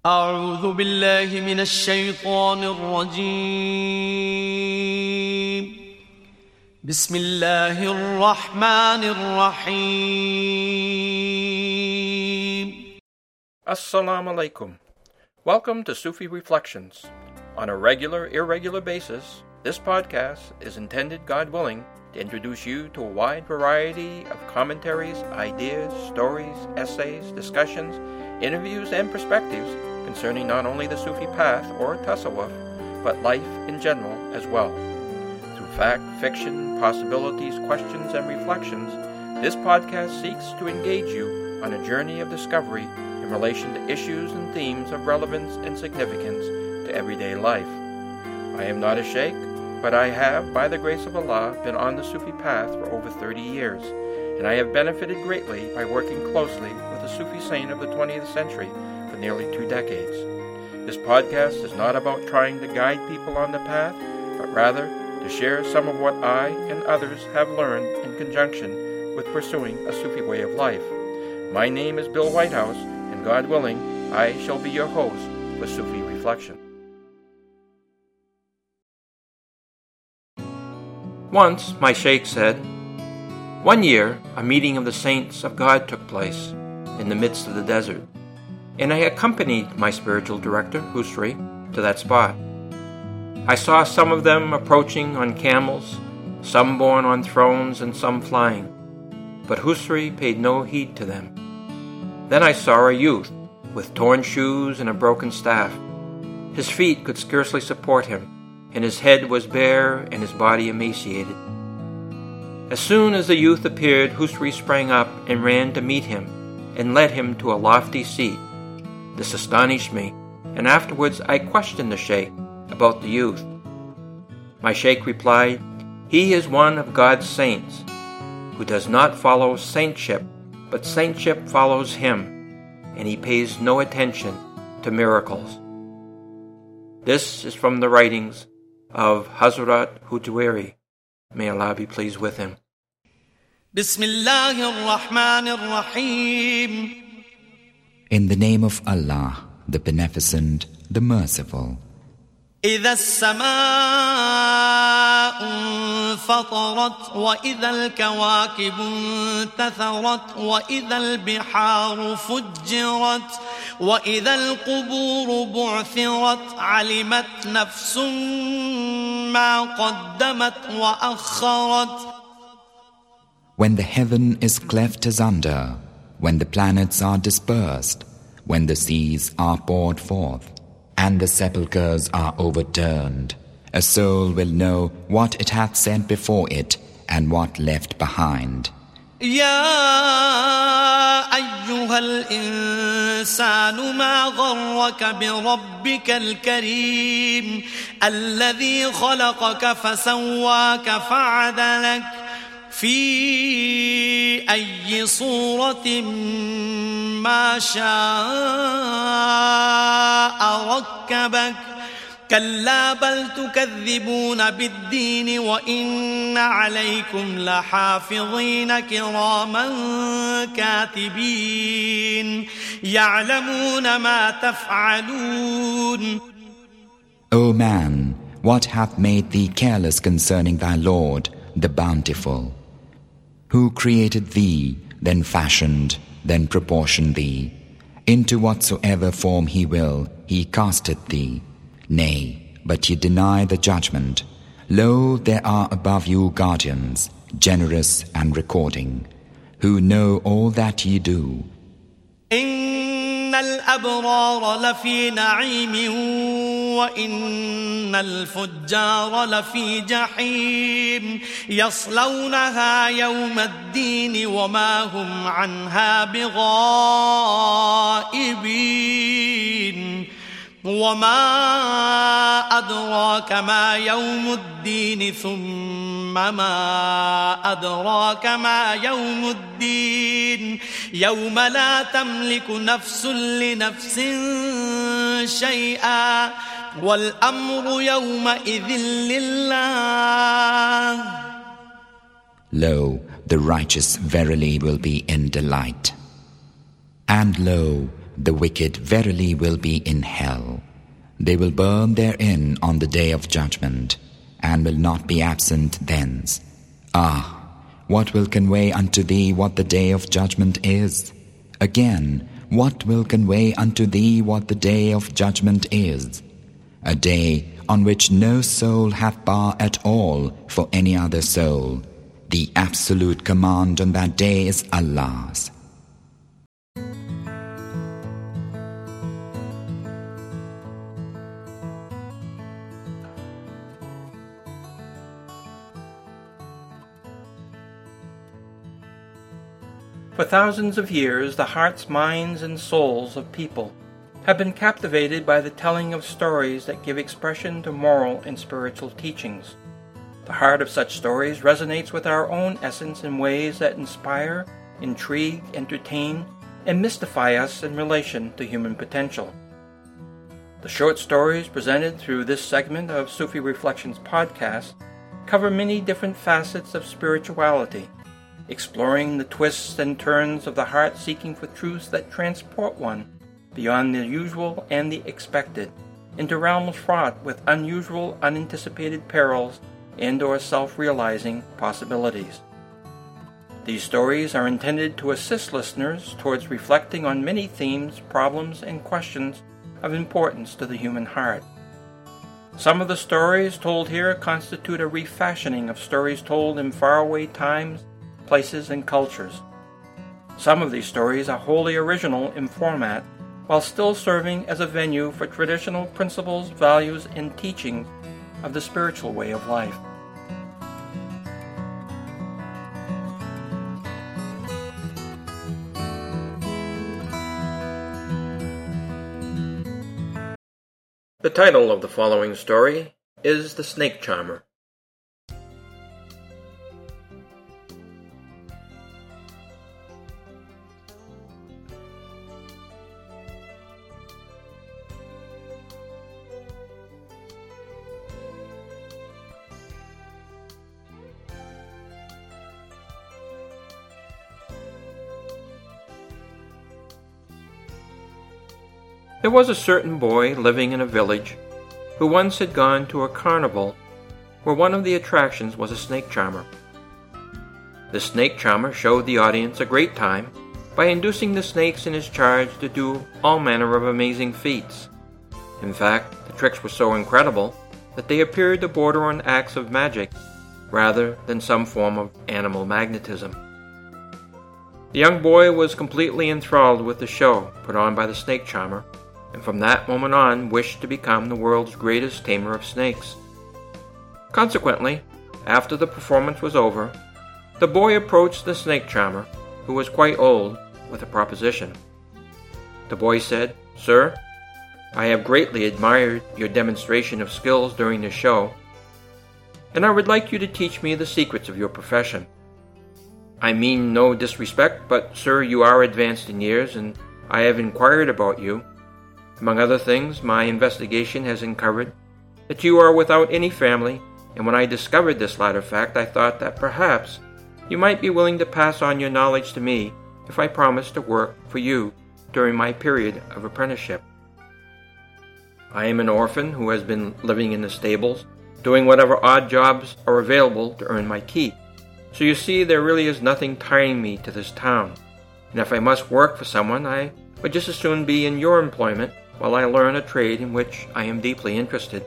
أعوذ بالله من الشيطان الرجيم. بسم الله الرحمن الرحيم. Assalamu alaikum. Welcome to Sufi Reflections. On a regular, irregular basis, this podcast is intended, God willing, to introduce you to a wide variety of commentaries, ideas, stories, essays, discussions, interviews, and perspectives concerning not only the Sufi path or Tasawwuf, but life in general as well. Through fact, fiction, possibilities, questions, and reflections, this podcast seeks to engage you on a journey of discovery in relation to issues and themes of relevance and significance to everyday life. I am not a sheikh, but I have, by the grace of Allah, been on the Sufi path for over 30 years, and I have benefited greatly by working closely with a Sufi saint of the 20th century for nearly 2 decades. This podcast is not about trying to guide people on the path, but rather to share some of what I and others have learned in conjunction with pursuing a Sufi way of life. My name is Bill Whitehouse, and God willing, I shall be your host for Sufi Reflection. Once, my sheikh said, one year, a meeting of the saints of God took place in the midst of the desert, and I accompanied my spiritual director, Husri, to that spot. I saw some of them approaching on camels, some borne on thrones, and some flying, but Husri paid no heed to them. Then I saw a youth with torn shoes and a broken staff. His feet could scarcely support him, and his head was bare and his body emaciated. As soon as the youth appeared, Husri sprang up and ran to meet him and led him to a lofty seat. This astonished me, and afterwards I questioned the sheikh about the youth. My sheikh replied, he is one of God's saints, who does not follow saintship, but saintship follows him, and he pays no attention to miracles. This is from the writings of Hazrat Hujwiri. May Allah be pleased with him. Bismillahir-Rahmanir-Rahim. In the name of Allah, the Beneficent, the Merciful. إذا السماء انفطرت وإذا الكواكب انتثرت وإذا البحار فجرت وإذا القبور بعثرت علمت نفس ما قدمت وأخرت. When the heaven is cleft asunder, when the planets are dispersed, when the seas are poured forth, and the sepulchres are overturned, a soul will know what it hath sent before it and what left behind. يا أيها الإنسان ما غرك بربك الكريم الذي خلقك فسواك فعدلك في أي صورة ما شاء ركبك كلا بل تكذبون بالدين وإن عليكم لحافظين كراما كاتبين يعلمون ما تفعلون. O man, what hath made thee careless concerning thy Lord, the Bountiful? Who created thee, then fashioned, then proportioned thee? Into whatsoever form he will, he casteth thee. Nay, but ye deny the judgment. Lo, there are above you guardians, generous and recording, who know all that ye do. إن الأبرار لفي نعيم وإن الفجار لفي جحيم يصلونها يوم الدين وما هم عنها بغائبين. وما أدراك ما يوم الدين ثم ما أدراك ما يوم الدين يوم لا تملك نفس لنفس شيئا والأمر يومئذ لله. Lo, the righteous verily will be in delight. And lo, the wicked verily will be in hell. They will burn therein on the day of judgment, and will not be absent thence. Ah, what will convey unto thee what the day of judgment is? Again, what will convey unto thee what the day of judgment is? A day on which no soul hath bar at all for any other soul. The absolute command on that day is Allah's. For thousands of years, the hearts, minds, and souls of people have been captivated by the telling of stories that give expression to moral and spiritual teachings. The heart of such stories resonates with our own essence in ways that inspire, intrigue, entertain, and mystify us in relation to human potential. The short stories presented through this segment of Sufi Reflections podcast cover many different facets of spirituality, exploring the twists and turns of the heart, seeking for truths that transport one beyond the usual and the expected, into realms fraught with unusual, unanticipated perils and/or self-realizing possibilities. These stories are intended to assist listeners towards reflecting on many themes, problems, and questions of importance to the human heart. Some of the stories told here constitute a refashioning of stories told in faraway times, places, and cultures. Some of these stories are wholly original in format, while still serving as a venue for traditional principles, values, and teachings of the spiritual way of life. The title of the following story is The Snake Charmer. There was a certain boy living in a village who once had gone to a carnival where one of the attractions was a snake charmer. The snake charmer showed the audience a great time by inducing the snakes in his charge to do all manner of amazing feats. In fact, the tricks were so incredible that they appeared to border on acts of magic rather than some form of animal magnetism. The young boy was completely enthralled with the show put on by the snake charmer, and from that moment on wished to become the world's greatest tamer of snakes. Consequently, after the performance was over, the boy approached the snake charmer, who was quite old, with a proposition. The boy said, "Sir, I have greatly admired your demonstration of skills during the show, and I would like you to teach me the secrets of your profession. I mean no disrespect, but, sir, you are advanced in years, and I have inquired about you. Among other things, my investigation has uncovered that you are without any family, and when I discovered this latter fact, I thought that perhaps you might be willing to pass on your knowledge to me if I promised to work for you during my period of apprenticeship. I am an orphan who has been living in the stables, doing whatever odd jobs are available to earn my keep. So you see, there really is nothing tying me to this town, and if I must work for someone, I would just as soon be in your employment while I learn a trade in which I am deeply interested."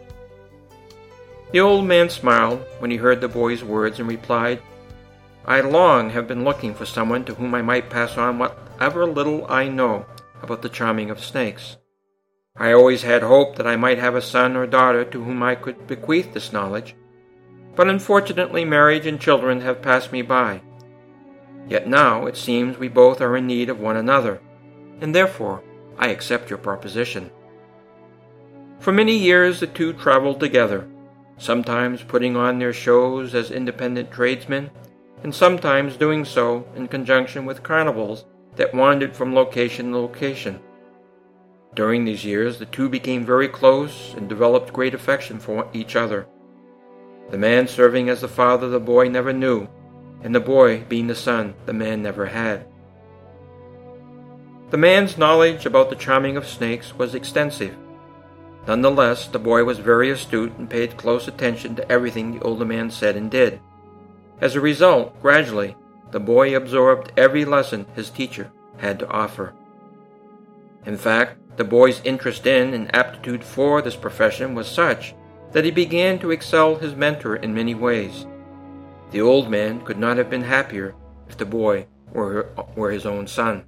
The old man smiled when he heard the boy's words and replied, "I long have been looking for someone to whom I might pass on whatever little I know about the charming of snakes. I always had hoped that I might have a son or daughter to whom I could bequeath this knowledge, but unfortunately marriage and children have passed me by. Yet now it seems we both are in need of one another, and therefore I accept your proposition." For many years the two traveled together, sometimes putting on their shows as independent tradesmen, and sometimes doing so in conjunction with carnivals that wandered from location to location. During these years the two became very close and developed great affection for each other. The man serving as the father the boy never knew, and the boy being the son the man never had. The man's knowledge about the charming of snakes was extensive. Nonetheless, the boy was very astute and paid close attention to everything the older man said and did. As a result, gradually, the boy absorbed every lesson his teacher had to offer. In fact, the boy's interest in and aptitude for this profession was such that he began to excel his mentor in many ways. The old man could not have been happier if the boy were his own son.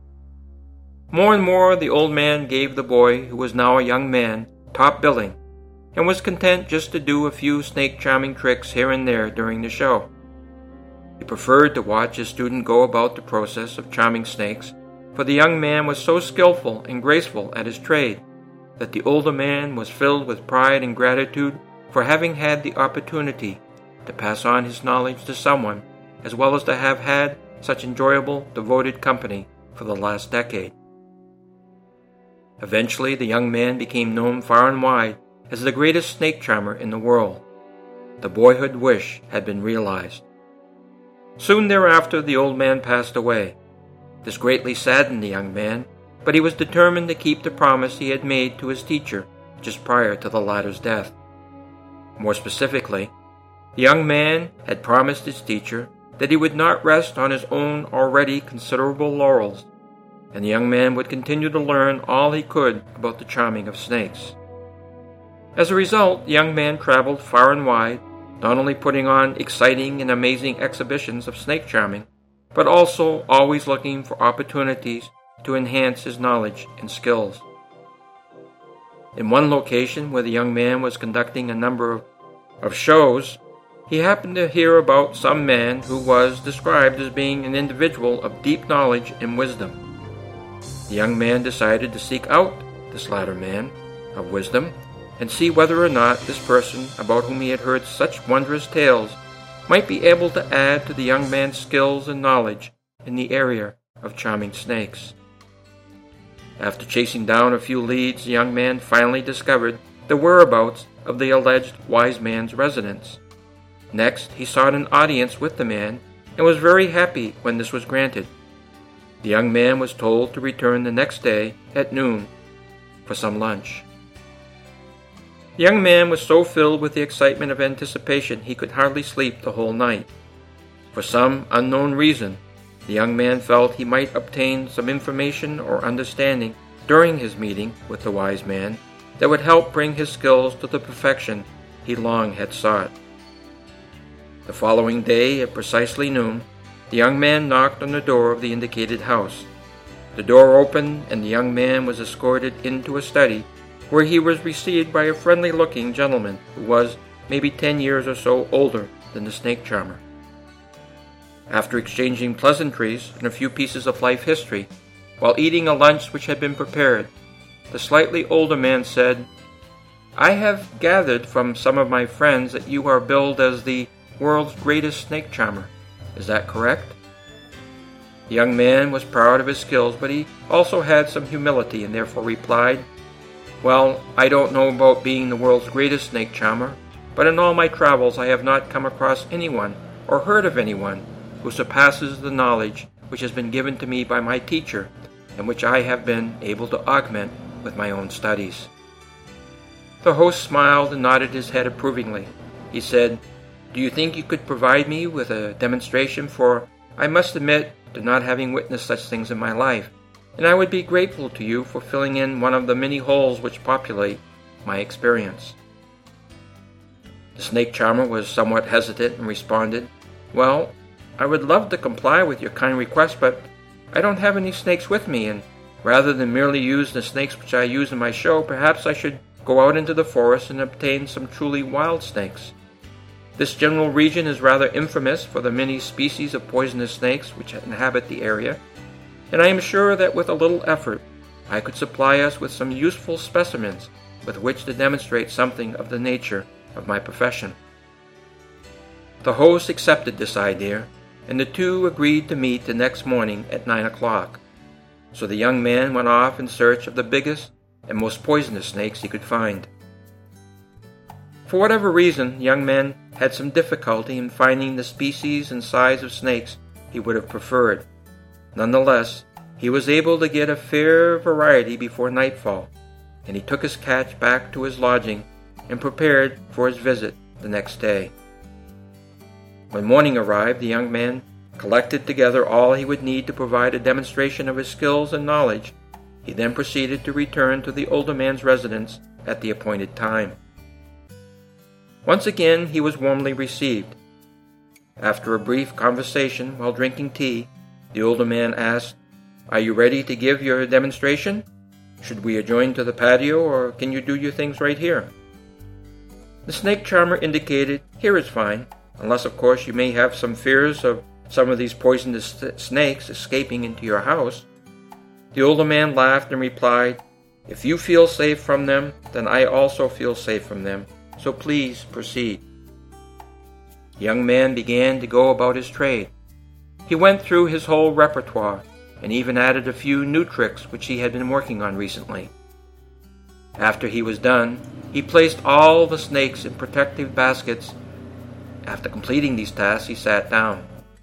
More and more, the old man gave the boy, who was now a young man, top billing, and was content just to do a few snake charming tricks here and there during the show. He preferred to watch his student go about the process of charming snakes, for the young man was so skillful and graceful at his trade that the older man was filled with pride and gratitude for having had the opportunity to pass on his knowledge to someone, as well as to have had such enjoyable, devoted company for the last decade. Eventually, the young man became known far and wide as the greatest snake charmer in the world. The boyhood wish had been realized. Soon thereafter, the old man passed away. This greatly saddened the young man, but he was determined to keep the promise he had made to his teacher just prior to the latter's death. More specifically, the young man had promised his teacher that he would not rest on his own already considerable laurels, and the young man would continue to learn all he could about the charming of snakes. As a result, the young man traveled far and wide, not only putting on exciting and amazing exhibitions of snake charming, but also always looking for opportunities to enhance his knowledge and skills. In one location where the young man was conducting a number of shows, he happened to hear about some man who was described as being an individual of deep knowledge and wisdom. The young man decided to seek out this latter man of wisdom and see whether or not this person, about whom he had heard such wondrous tales, might be able to add to the young man's skills and knowledge in the area of charming snakes. After chasing down a few leads, the young man finally discovered the whereabouts of the alleged wise man's residence. Next, he sought an audience with the man and was very happy when this was granted. The young man was told to return the next day at noon for some lunch. The young man was so filled with the excitement of anticipation he could hardly sleep the whole night. For some unknown reason, the young man felt he might obtain some information or understanding during his meeting with the wise man that would help bring his skills to the perfection he long had sought. The following day, at precisely noon, the young man knocked on the door of the indicated house. The door opened, and the young man was escorted into a study where he was received by a friendly-looking gentleman who was maybe 10 years or so older than the snake charmer. After exchanging pleasantries and a few pieces of life history, while eating a lunch which had been prepared, the slightly older man said, "I have gathered from some of my friends that you are billed as the world's greatest snake charmer. Is that correct?" The young man was proud of his skills, but he also had some humility and therefore replied, "Well, I don't know about being the world's greatest snake charmer, but in all my travels I have not come across anyone or heard of anyone who surpasses the knowledge which has been given to me by my teacher and which I have been able to augment with my own studies." The host smiled and nodded his head approvingly. He said, "Do you think you could provide me with a demonstration, for I must admit to not having witnessed such things in my life, and I would be grateful to you for filling in one of the many holes which populate my experience." The snake charmer was somewhat hesitant and responded, "Well, I would love to comply with your kind request, but I don't have any snakes with me, and rather than merely use the snakes which I use in my show, perhaps I should go out into the forest and obtain some truly wild snakes. This general region is rather infamous for the many species of poisonous snakes which inhabit the area, and I am sure that with a little effort I could supply us with some useful specimens with which to demonstrate something of the nature of my profession." The host accepted this idea, and the two agreed to meet the next morning at 9 o'clock. So the young man went off in search of the biggest and most poisonous snakes he could find. For whatever reason, the young man had some difficulty in finding the species and size of snakes he would have preferred. Nonetheless, He was able to get a fair variety before nightfall, and he took his catch back to his lodging and prepared for his visit the next day. When morning arrived, the young man collected together all he would need to provide a demonstration of his skills and knowledge. He then proceeded to return to the older man's residence at the appointed time. Once again, he was warmly received. After a brief conversation while drinking tea, the older man asked, "Are you ready to give your demonstration? Should we adjourn to the patio, or can you do your things right here?" The snake charmer indicated, "Here is fine, unless of course you may have some fears of some of these poisonous snakes escaping into your house." The older man laughed and replied, "If you feel safe from them, then I also feel safe from them, so please proceed." The young man began to go about his trade. He went through his whole repertoire, and even added a few new tricks which he had been working on recently. After he was done, he placed all the snakes in protective baskets. After completing these tasks, he sat down.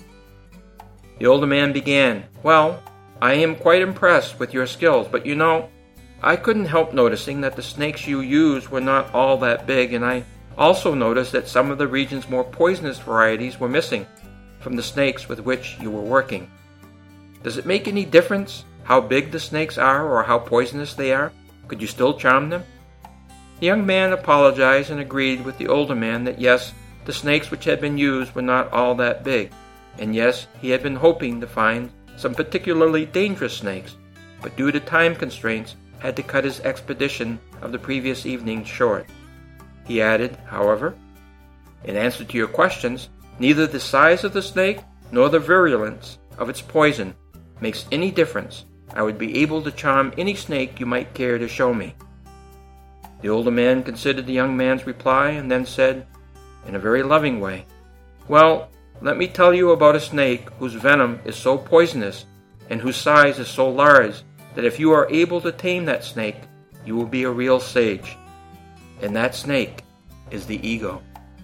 The older man began, "Well, I am quite impressed with your skills, but you know, I couldn't help noticing that the snakes you used were not all that big, and I also noticed that some of the region's more poisonous varieties were missing from the snakes with which you were working. Does it make any difference how big the snakes are or how poisonous they are? Could you still charm them?" The young man apologized and agreed with the older man that yes, the snakes which had been used were not all that big, and yes, he had been hoping to find some particularly dangerous snakes, but due to time constraints had to cut his expedition of the previous evening short. He added, however, "In answer to your questions, neither the size of the snake nor the virulence of its poison makes any difference. I would be able to charm any snake you might care to show me." The older man considered the young man's reply and then said, in a very loving way, "Well, let me tell you about a snake whose venom is so poisonous and whose size is so large that if you are able to tame that snake, you will be a real sage. And that snake is the ego."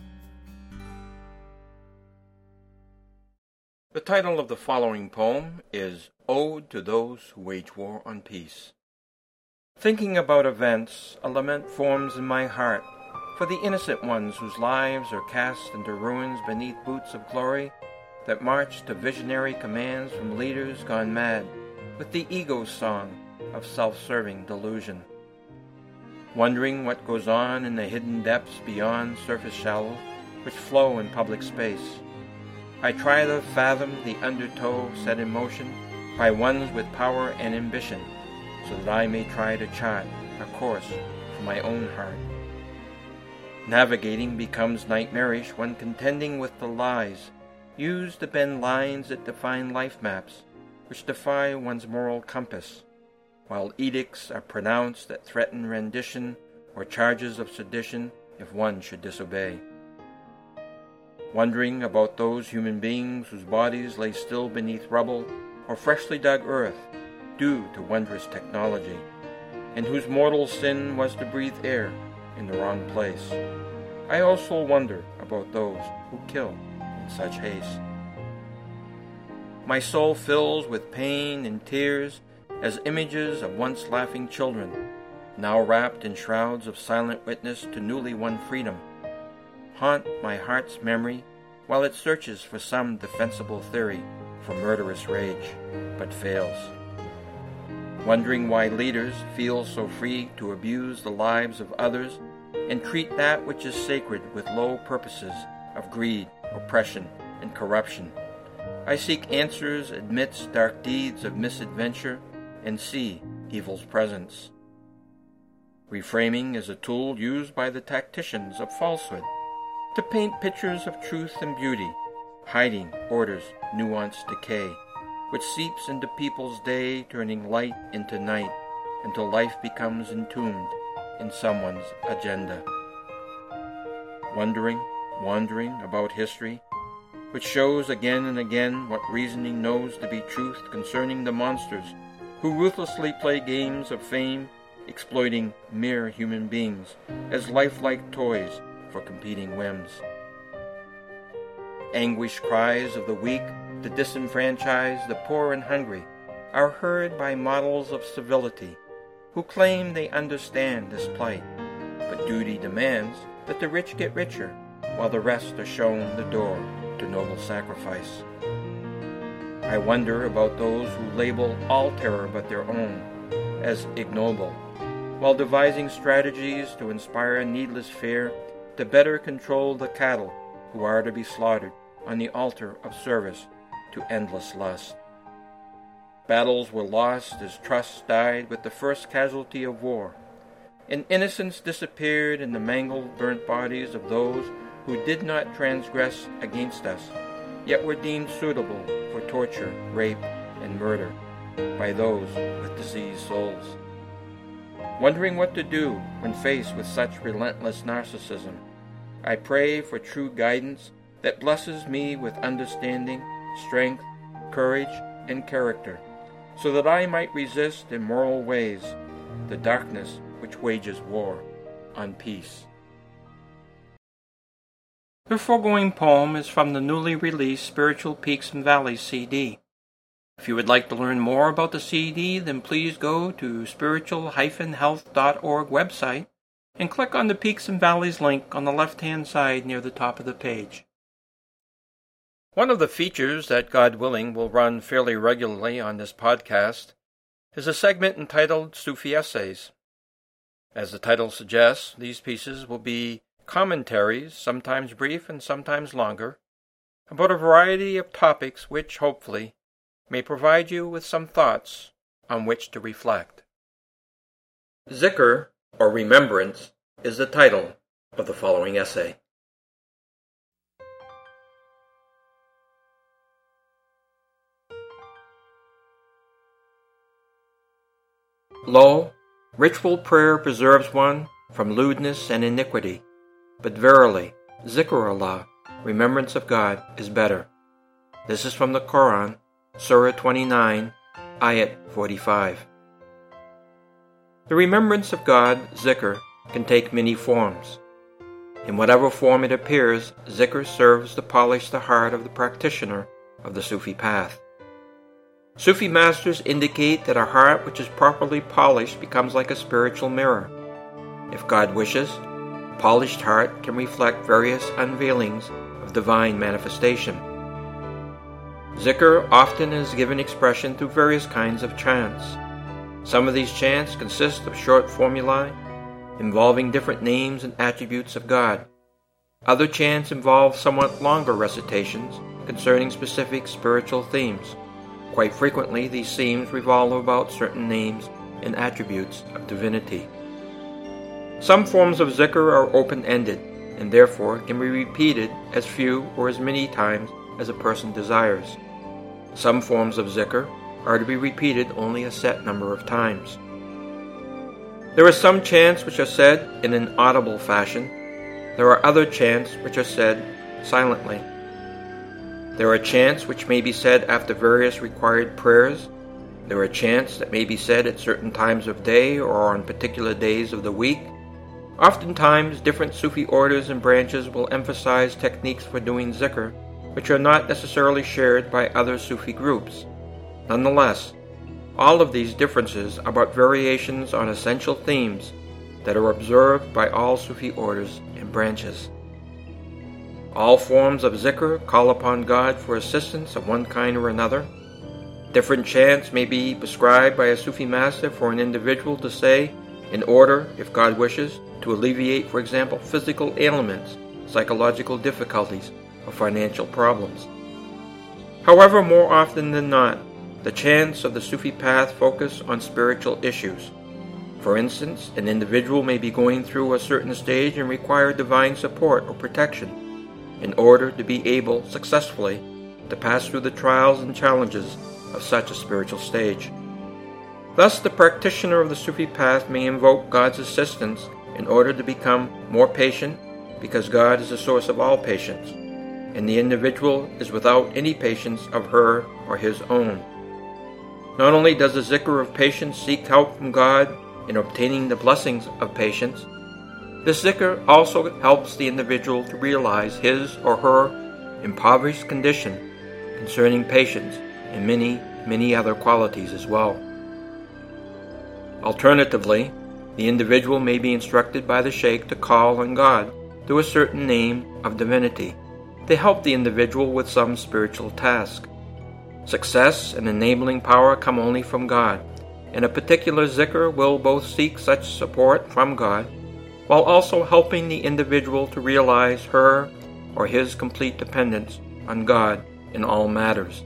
The title of the following poem is Ode to Those Who Wage War on Peace. Thinking about events, a lament forms in my heart for the innocent ones whose lives are cast into ruins beneath boots of glory that march to visionary commands from leaders gone mad with the ego's song of self-serving delusion. Wondering what goes on in the hidden depths beyond surface shallows which flow in public space, I try to fathom the undertow set in motion by ones with power and ambition, so that I may try to chart a course for my own heart. Navigating becomes nightmarish when contending with the lies used to bend lines that define life maps, which defy one's moral compass, while edicts are pronounced that threaten rendition or charges of sedition if one should disobey. Wondering about those human beings whose bodies lay still beneath rubble or freshly dug earth due to wondrous technology, and whose mortal sin was to breathe air in the wrong place. I also wonder about those who kill in such haste. My soul fills with pain and tears as images of once laughing children, now wrapped in shrouds of silent witness to newly won freedom, haunt my heart's memory while it searches for some defensible theory for murderous rage, but fails. Wondering why leaders feel so free to abuse the lives of others and treat that which is sacred with low purposes of greed, oppression, and corruption. I seek answers amidst dark deeds of misadventure and see evil's presence. Reframing is a tool used by the tacticians of falsehood to paint pictures of truth and beauty, hiding order's nuanced decay, which seeps into people's day, turning light into night, until life becomes entombed in someone's agenda. Wandering about history, which shows again and again what reasoning knows to be truth concerning the monsters who ruthlessly play games of fame, exploiting mere human beings as lifelike toys for competing whims. Anguished cries of the weak, the disenfranchised, the poor and hungry, are heard by models of civility who claim they understand this plight, but duty demands that the rich get richer, while the rest are shown the door to noble sacrifice. I wonder about those who label all terror but their own as ignoble, while devising strategies to inspire needless fear to better control the cattle who are to be slaughtered on the altar of service to endless lust. Battles were lost as trust died with the first casualty of war, and innocence disappeared in the mangled, burnt bodies of those who did not transgress against us, yet were deemed suitable for torture, rape, and murder by those with diseased souls. Wondering what to do when faced with such relentless narcissism, I pray for true guidance that blesses me with understanding, strength, courage, and character, so that I might resist in moral ways the darkness which wages war on peace. The foregoing poem is from the newly released Spiritual Peaks and Valleys CD. If you would like to learn more about the CD, then please go to spiritual-health.org website and click on the Peaks and Valleys link on the left-hand side near the top of the page. One of the features that, God willing, will run fairly regularly on this podcast is a segment entitled Sufi Essays. As the title suggests, these pieces will be commentaries, sometimes brief and sometimes longer, about a variety of topics which, hopefully, may provide you with some thoughts on which to reflect. Zikr, or remembrance, is the title of the following essay. Lo, ritual prayer preserves one from lewdness and iniquity, but verily, Zikr Allah, remembrance of God, is better. This is from the Quran, Surah 29, Ayat 45. The remembrance of God, Zikr, can take many forms. In whatever form it appears, Zikr serves to polish the heart of the practitioner of the Sufi path. Sufi masters indicate that a heart which is properly polished becomes like a spiritual mirror. If God wishes, a polished heart can reflect various unveilings of divine manifestation. Zikr often is given expression through various kinds of chants. Some of these chants consist of short formulae involving different names and attributes of God. Other chants involve somewhat longer recitations concerning specific spiritual themes. Quite frequently, these themes revolve about certain names and attributes of divinity. Some forms of zikr are open-ended and therefore can be repeated as few or as many times as a person desires. Some forms of zikr are to be repeated only a set number of times. There are some chants which are said in an audible fashion. There are other chants which are said silently. There are chants which may be said after various required prayers. There are chants that may be said at certain times of day or on particular days of the week. Oftentimes, different Sufi orders and branches will emphasize techniques for doing zikr which are not necessarily shared by other Sufi groups. Nonetheless, all of these differences are but variations on essential themes that are observed by all Sufi orders and branches. All forms of zikr call upon God for assistance of one kind or another. Different chants may be prescribed by a Sufi master for an individual to say in order, if God wishes, to alleviate, for example, physical ailments, psychological difficulties, or financial problems. However, more often than not, the chants of the Sufi path focus on spiritual issues. For instance, an individual may be going through a certain stage and require divine support or protection in order to be able successfully to pass through the trials and challenges of such a spiritual stage. Thus, the practitioner of the Sufi path may invoke God's assistance in order to become more patient, because God is the source of all patience, and the individual is without any patience of her or his own. Not only does the zikr of patience seek help from God in obtaining the blessings of patience, this zikr also helps the individual to realize his or her impoverished condition concerning patience in many many other qualities as well. Alternatively, the individual may be instructed by the sheikh to call on God through a certain name of divinity to help the individual with some spiritual task. Success and enabling power come only from God, and a particular zikr will both seek such support from God while also helping the individual to realize her or his complete dependence on God in all matters.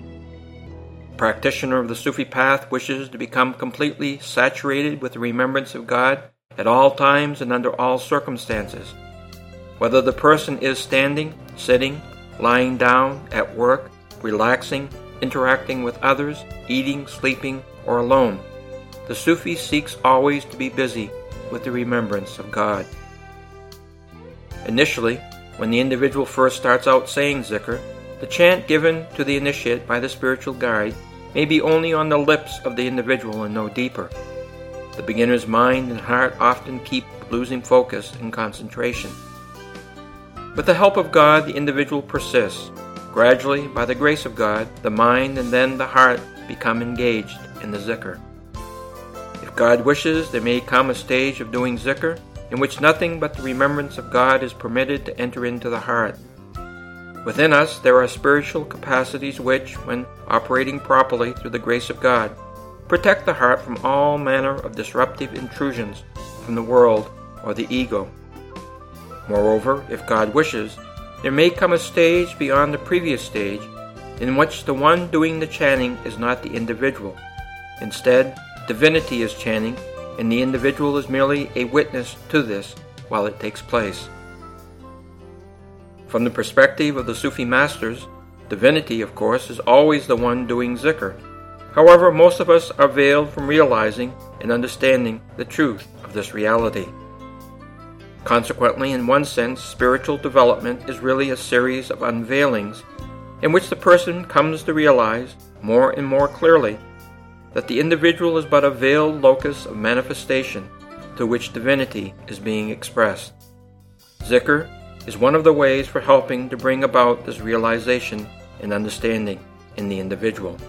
The practitioner of the Sufi path wishes to become completely saturated with the remembrance of God at all times and under all circumstances. Whether the person is standing, sitting, lying down, at work, relaxing, interacting with others, eating, sleeping, or alone, the Sufi seeks always to be busy with the remembrance of God. Initially, when the individual first starts out saying zikr, the chant given to the initiate by the spiritual guide may be only on the lips of the individual and no deeper. The beginner's mind and heart often keep losing focus and concentration. With the help of God, the individual persists. Gradually, by the grace of God, the mind and then the heart become engaged in the zikr. If God wishes, there may come a stage of doing zikr in which nothing but the remembrance of God is permitted to enter into the heart. Within us, there are spiritual capacities which, when operating properly through the grace of God, protect the heart from all manner of disruptive intrusions from the world or the ego. Moreover, if God wishes, there may come a stage beyond the previous stage in which the one doing the chanting is not the individual. Instead, divinity is chanting, and the individual is merely a witness to this while it takes place. From the perspective of the Sufi masters, divinity, of course, is always the one doing zikr. However, most of us are veiled from realizing and understanding the truth of this reality. Consequently, in one sense, spiritual development is really a series of unveilings in which the person comes to realize more and more clearly that the individual is but a veiled locus of manifestation through which divinity is being expressed. Zikr is one of the ways for helping to bring about this realization and understanding in the individual.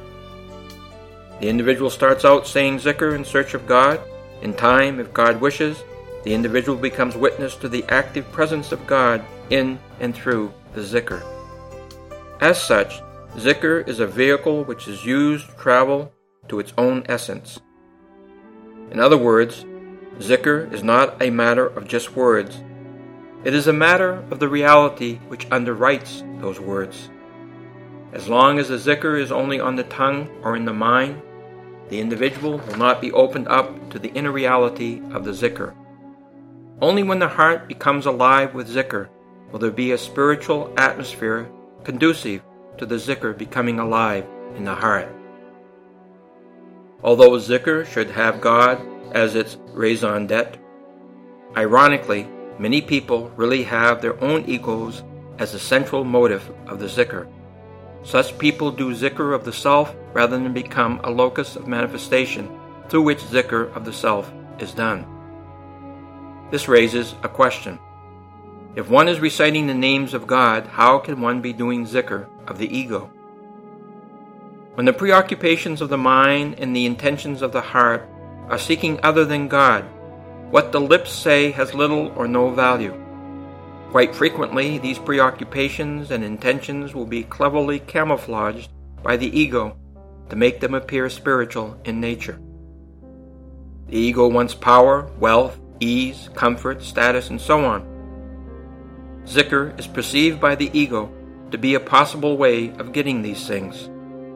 The individual starts out saying zikr in search of God. In time, if God wishes, the individual becomes witness to the active presence of God in and through the zikr. As such, zikr is a vehicle which is used to travel to its own essence. In other words, zikr is not a matter of just words. It is a matter of the reality which underwrites those words. As long as the zikr is only on the tongue or in the mind, the individual will not be opened up to the inner reality of the zikr. Only when the heart becomes alive with zikr will there be a spiritual atmosphere conducive to the zikr becoming alive in the heart. Although zikr should have God as its raison d'etre, ironically, many people really have their own egos as the central motive of the zikr. Such people do zikr of the self rather than become a locus of manifestation through which zikr of the self is done. This raises a question. If one is reciting the names of God, how can one be doing zikr of the ego? When the preoccupations of the mind and the intentions of the heart are seeking other than God, what the lips say has little or no value. Quite frequently, these preoccupations and intentions will be cleverly camouflaged by the ego to make them appear spiritual in nature. The ego wants power, wealth, ease, comfort, status, and so on. Zikr is perceived by the ego to be a possible way of getting these things.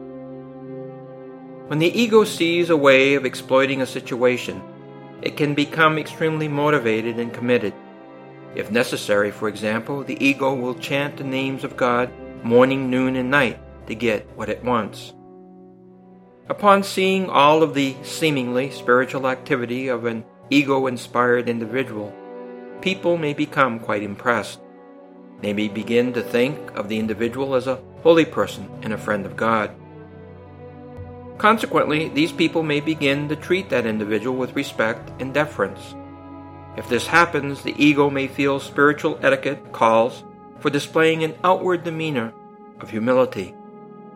When the ego sees a way of exploiting a situation, it can become extremely motivated and committed. If necessary, for example, the ego will chant the names of God morning, noon, and night to get what it wants. Upon seeing all of the seemingly spiritual activity of an ego-inspired individual, people may become quite impressed. They may begin to think of the individual as a holy person and a friend of God. Consequently, these people may begin to treat that individual with respect and deference. If this happens, the ego may feel spiritual etiquette calls for displaying an outward demeanor of humility.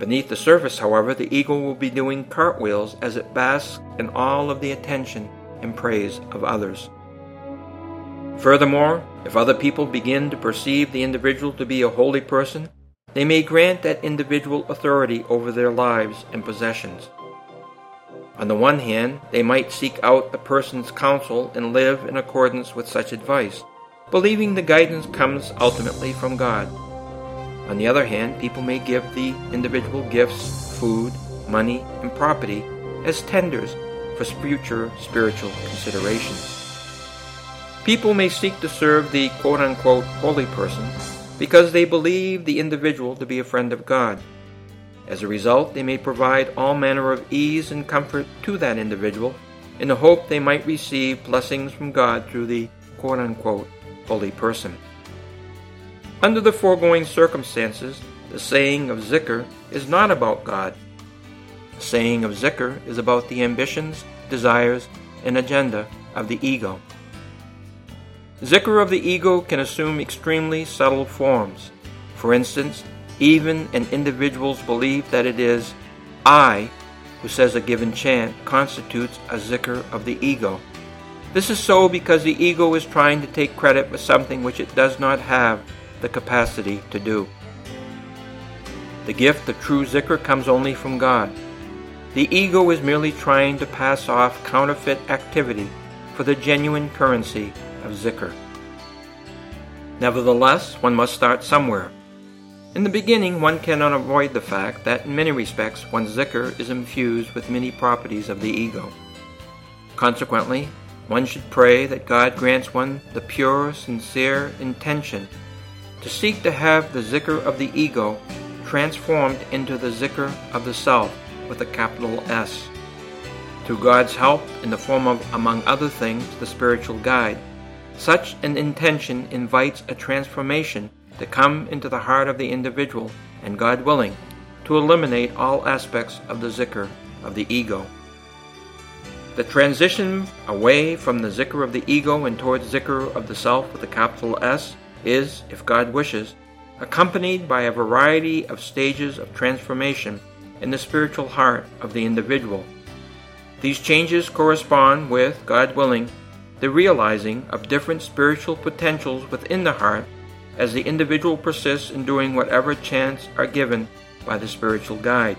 Beneath the surface, however, the ego will be doing cartwheels as it basks in all of the attention and praise of others. Furthermore, if other people begin to perceive the individual to be a holy person, they may grant that individual authority over their lives and possessions. On the one hand, they might seek out a person's counsel and live in accordance with such advice, believing the guidance comes ultimately from God. On the other hand, people may give the individual gifts, food, money, and property as tenders for future spiritual considerations. People may seek to serve the quote-unquote holy person because they believe the individual to be a friend of God. As a result, they may provide all manner of ease and comfort to that individual in the hope they might receive blessings from God through the quote-unquote holy person. Under the foregoing circumstances, the saying of zikr is not about God. The saying of zikr is about the ambitions, desires, and agenda of the ego. Zikr of the ego can assume extremely subtle forms. For instance, even an individual's belief that it is I who says a given chant constitutes a zikr of the ego. This is so because the ego is trying to take credit for something which it does not have the capacity to do. The gift of true zikr comes only from God. The ego is merely trying to pass off counterfeit activity for the genuine currency of zikr. Nevertheless, one must start somewhere. In the beginning, one cannot avoid the fact that in many respects one's zikr is infused with many properties of the ego. Consequently, one should pray that God grants one the pure, sincere intention to seek to have the zikr of the ego transformed into the zikr of the self with a capital S. Through God's help in the form of, among other things, the spiritual guide, such an intention invites a transformation to come into the heart of the individual and, God willing, to eliminate all aspects of the zikr of the ego. The transition away from the zikr of the ego and towards zikr of the self with a capital S is, if God wishes, accompanied by a variety of stages of transformation in the spiritual heart of the individual. These changes correspond with, God willing, the realizing of different spiritual potentials within the heart as the individual persists in doing whatever chants are given by the spiritual guide.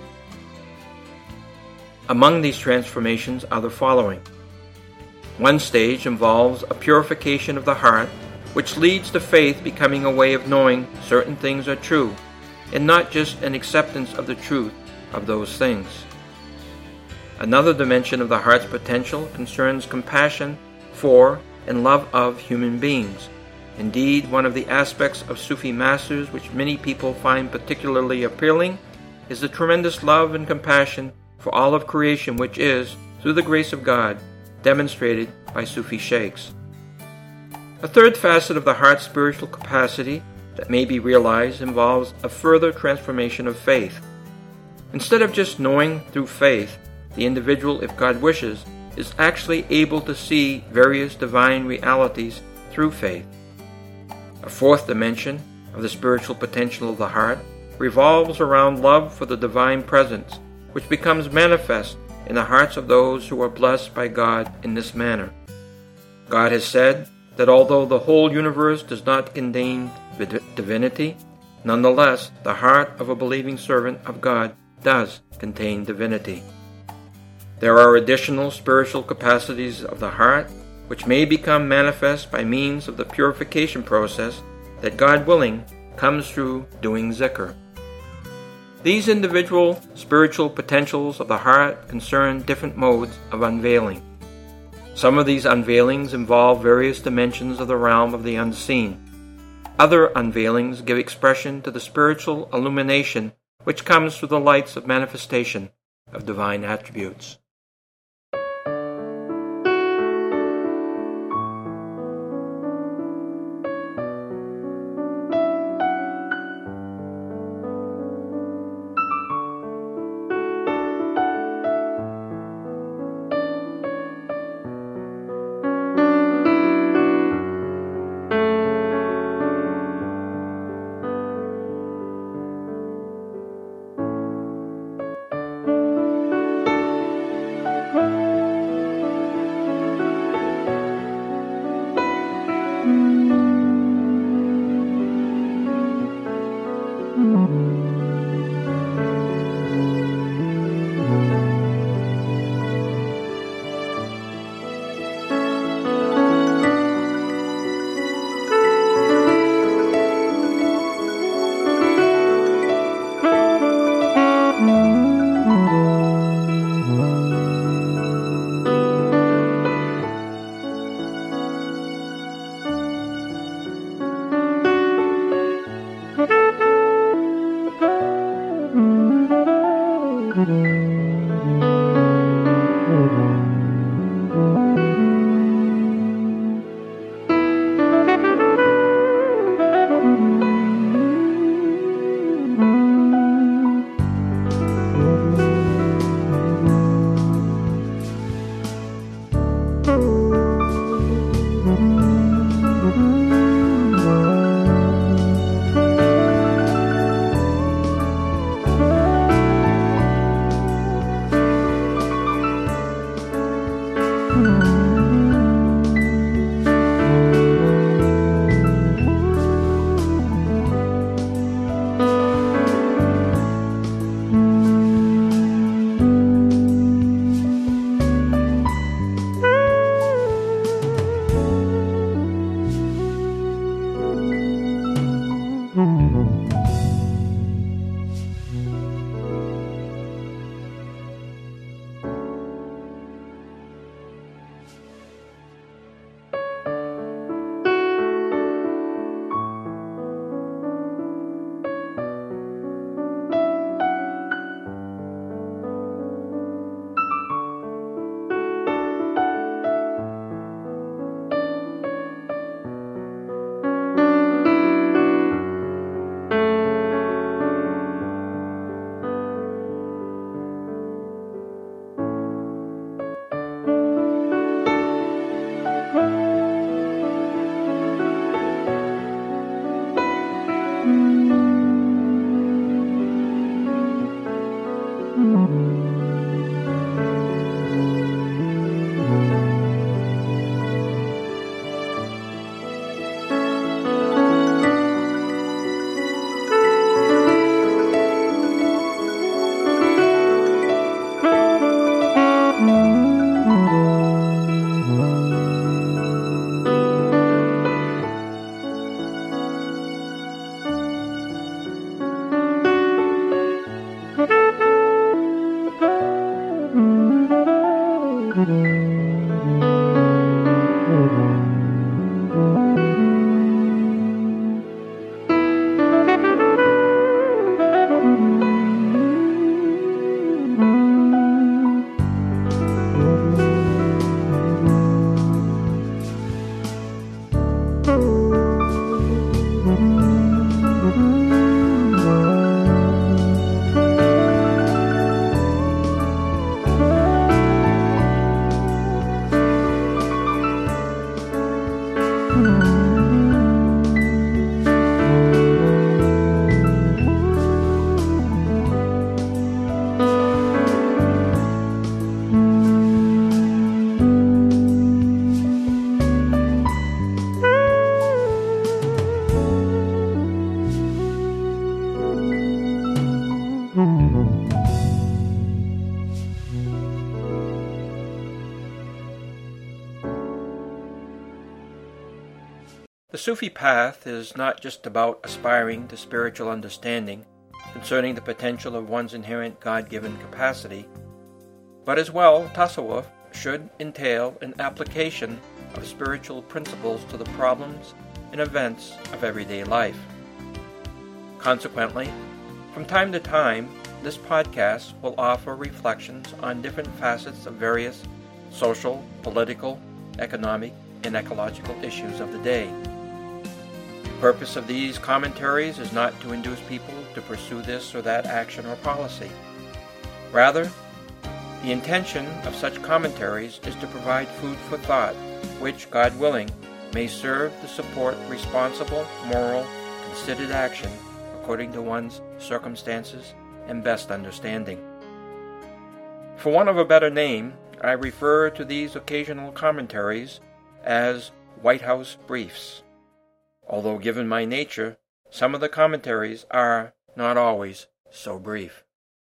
Among these transformations are the following. One stage involves a purification of the heart, which leads to faith becoming a way of knowing certain things are true, and not just an acceptance of the truth of those things. Another dimension of the heart's potential concerns compassion for and love of human beings. Indeed, one of the aspects of Sufi masters which many people find particularly appealing is the tremendous love and compassion for all of creation which is, through the grace of God, demonstrated by Sufi sheikhs. A third facet of the heart's spiritual capacity that may be realized involves a further transformation of faith. Instead of just knowing through faith, the individual, if God wishes, is actually able to see various divine realities through faith. A fourth dimension of the spiritual potential of the heart revolves around love for the divine presence, which becomes manifest in the hearts of those who are blessed by God in this manner. God has said that although the whole universe does not contain divinity, nonetheless the heart of a believing servant of God does contain divinity. There are additional spiritual capacities of the heart which may become manifest by means of the purification process that, God willing, comes through doing zikr. These individual spiritual potentials of the heart concern different modes of unveiling. Some of these unveilings involve various dimensions of the realm of the unseen. Other unveilings give expression to the spiritual illumination which comes through the lights of manifestation of divine attributes. The Sufi path is not just about aspiring to spiritual understanding concerning the potential of one's inherent God-given capacity, but as well, tasawwuf should entail an application of spiritual principles to the problems and events of everyday life. Consequently, from time to time, this podcast will offer reflections on different facets of various social, political, economic, and ecological issues of the day. The purpose of these commentaries is not to induce people to pursue this or that action or policy. Rather, the intention of such commentaries is to provide food for thought, which, God willing, may serve to support responsible, moral, considered action according to one's circumstances and best understanding. For want of a better name, I refer to these occasional commentaries as White House Briefs, although given my nature, some of the commentaries are not always so brief.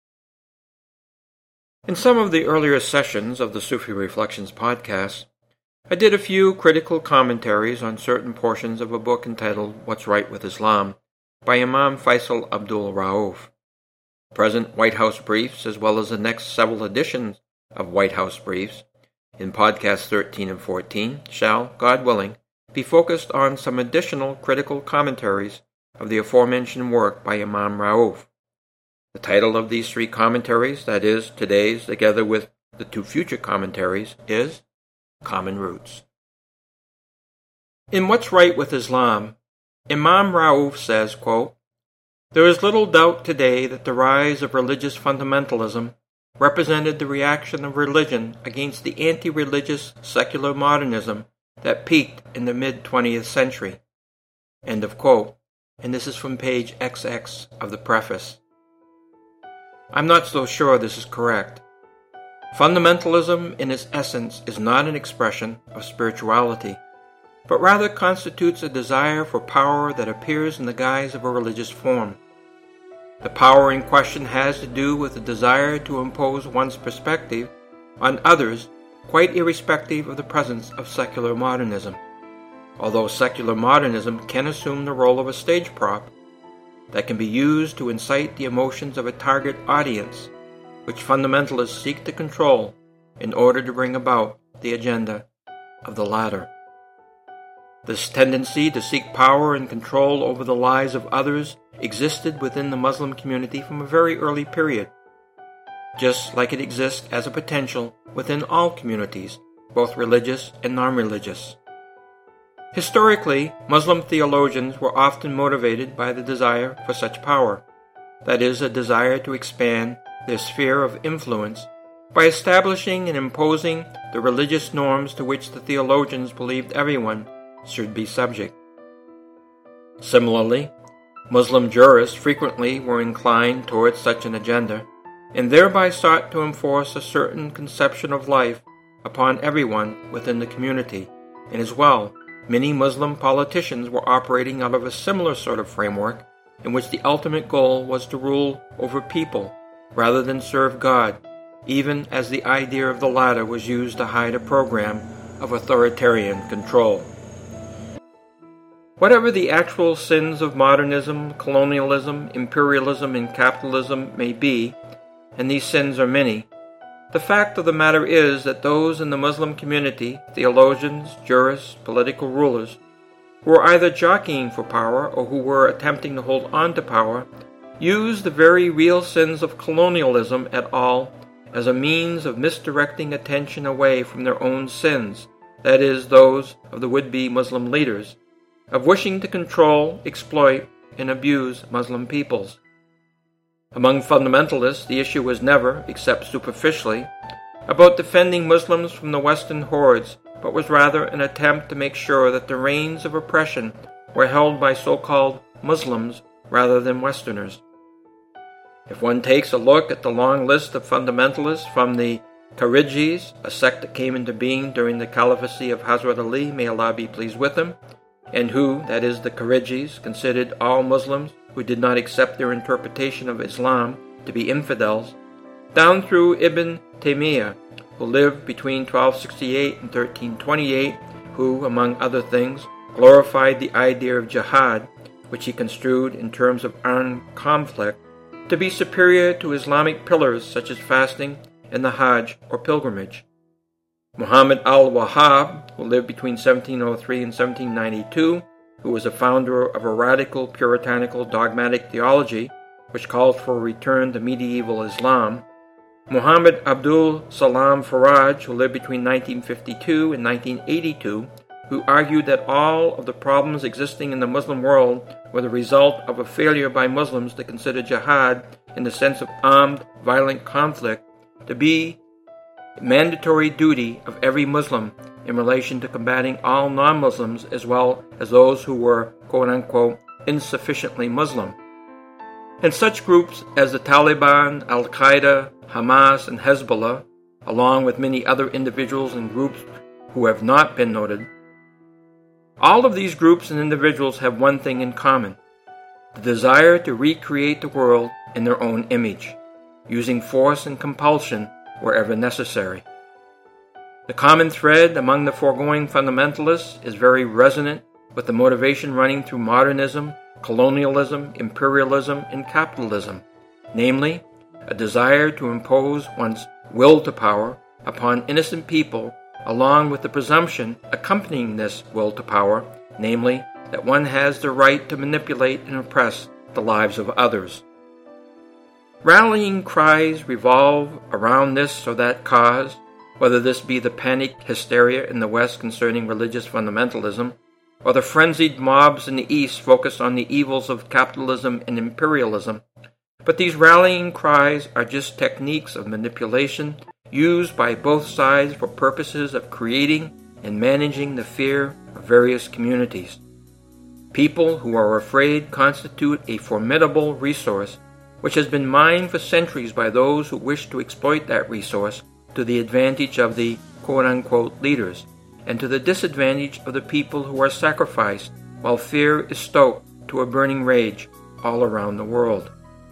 In some of the earlier sessions of the Sufi Reflections podcast, I did a few critical commentaries on certain portions of a book entitled What's Right with Islam by Imam Faisal Abdul Rauf. Present White House Briefs, as well as the next several editions of White House Briefs, in podcasts 13 and 14, shall, God willing, be focused on some additional critical commentaries of the aforementioned work by Imam Rauf. The title of these three commentaries, that is, today's, together with the two future commentaries, is Common Roots. In What's Right with Islam, Imam Rauf says, quote, "There is little doubt today that the rise of religious fundamentalism represented the reaction of religion against the anti-religious secular modernism that peaked in the mid-20th century." End of quote. And this is from page XX of the preface. I'm not so sure this is correct. Fundamentalism in its essence is not an expression of spirituality, but rather constitutes a desire for power that appears in the guise of a religious form. The power in question has to do with the desire to impose one's perspective on others, quite irrespective of the presence of secular modernism. Although secular modernism can assume the role of a stage prop that can be used to incite the emotions of a target audience, which fundamentalists seek to control in order to bring about the agenda of the latter. This tendency to seek power and control over the lives of others existed within the Muslim community from a very early period, just like it exists as a potential within all communities, both religious and non-religious. Historically, Muslim theologians were often motivated by the desire for such power, that is, a desire to expand their sphere of influence by establishing and imposing the religious norms to which the theologians believed everyone should be subject. Similarly, Muslim jurists frequently were inclined towards such an agenda, and thereby sought to enforce a certain conception of life upon everyone within the community, and as well, many Muslim politicians were operating out of a similar sort of framework in which the ultimate goal was to rule over people rather than serve God, even as the idea of the latter was used to hide a program of authoritarian control. Whatever the actual sins of modernism, colonialism, imperialism, and capitalism may be, and these sins are many, the fact of the matter is that those in the Muslim community, theologians, jurists, political rulers, who were either jockeying for power or who were attempting to hold on to power, used the very real sins of colonialism et al. As a means of misdirecting attention away from their own sins, that is, those of the would-be Muslim leaders, of wishing to control, exploit, and abuse Muslim peoples. Among fundamentalists, the issue was never, except superficially, about defending Muslims from the Western hordes, but was rather an attempt to make sure that the reins of oppression were held by so-called Muslims rather than Westerners. If one takes a look at the long list of fundamentalists from the Kharijis, a sect that came into being during the caliphacy of Hazrat Ali, may Allah be pleased with him, and who, that is the Kharijis, considered all Muslims who did not accept their interpretation of Islam to be infidels, down through Ibn Taymiyyah, who lived between 1268 and 1328, who, among other things, glorified the idea of jihad, which he construed in terms of armed conflict, to be superior to Islamic pillars such as fasting and the Hajj or pilgrimage. Muhammad al-Wahhab, who lived between 1703 and 1792, who was a founder of a radical puritanical dogmatic theology which called for a return to medieval Islam, Muhammad Abdul Salam Faraj, who lived between 1952 and 1982, who argued that all of the problems existing in the Muslim world were the result of a failure by Muslims to consider jihad in the sense of armed, violent conflict to be a mandatory duty of every Muslim in relation to combating all non-Muslims as well as those who were, quote-unquote, insufficiently Muslim. And such groups as the Taliban, Al-Qaeda, Hamas, and Hezbollah, along with many other individuals and groups who have not been noted, all of these groups and individuals have one thing in common: the desire to recreate the world in their own image, using force and compulsion wherever necessary. The common thread among the foregoing fundamentalists is very resonant with the motivation running through modernism, colonialism, imperialism, and capitalism, namely, a desire to impose one's will to power upon innocent people, along with the presumption accompanying this will to power, namely, that one has the right to manipulate and oppress the lives of others. Rallying cries revolve around this or that cause, whether this be the panic hysteria in the West concerning religious fundamentalism, or the frenzied mobs in the East focused on the evils of capitalism and imperialism. But these rallying cries are just techniques of manipulation used by both sides for purposes of creating and managing the fear of various communities. People who are afraid constitute a formidable resource which has been mined for centuries by those who wish to exploit that resource to the advantage of the quote-unquote leaders and to the disadvantage of the people who are sacrificed while fear is stoked to a burning rage all around the world.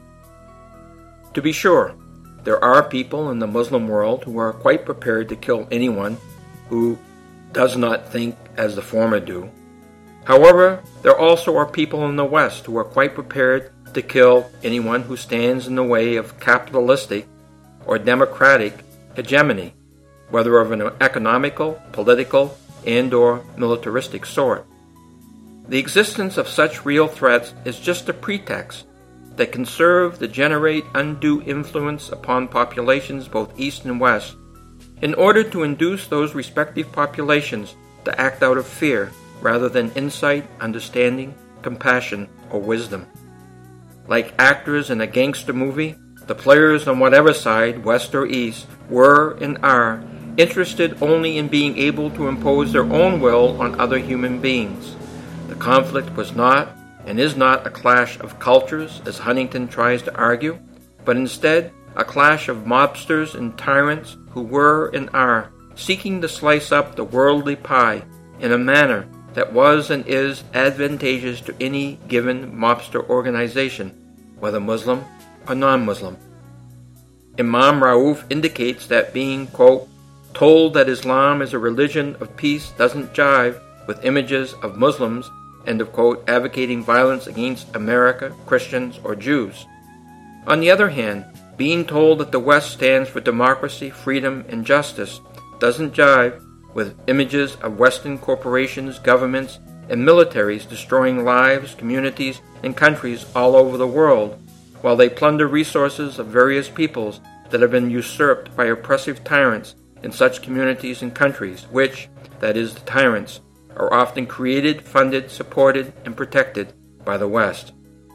To be sure, there are people in the Muslim world who are quite prepared to kill anyone who does not think as the former do. However, there also are people in the West who are quite prepared to kill anyone who stands in the way of capitalistic or democratic hegemony, whether of an economical, political, and/or militaristic sort. The existence of such real threats is just a pretext that can serve to generate undue influence upon populations both East and West, in order to induce those respective populations to act out of fear rather than insight, understanding, compassion, or wisdom. Like actors in a gangster movie, the players on whatever side, West or East, were and are interested only in being able to impose their own will on other human beings. The conflict was not and is not a clash of cultures, as Huntington tries to argue, but instead a clash of mobsters and tyrants who were and are seeking to slice up the worldly pie in a manner that was and is advantageous to any given mobster organization, whether Muslim or non-Muslim. Imam Rauf indicates that being, quote, told that Islam is a religion of peace doesn't jive with images of Muslims, end of quote, advocating violence against America, Christians, or Jews. On the other hand, being told that the West stands for democracy, freedom, and justice doesn't jive with images of Western corporations, governments, and militaries destroying lives, communities, and countries all over the world, while they plunder resources of various peoples that have been usurped by oppressive tyrants in such communities and countries, which, that is, the tyrants, are often created, funded, supported, and protected by the West.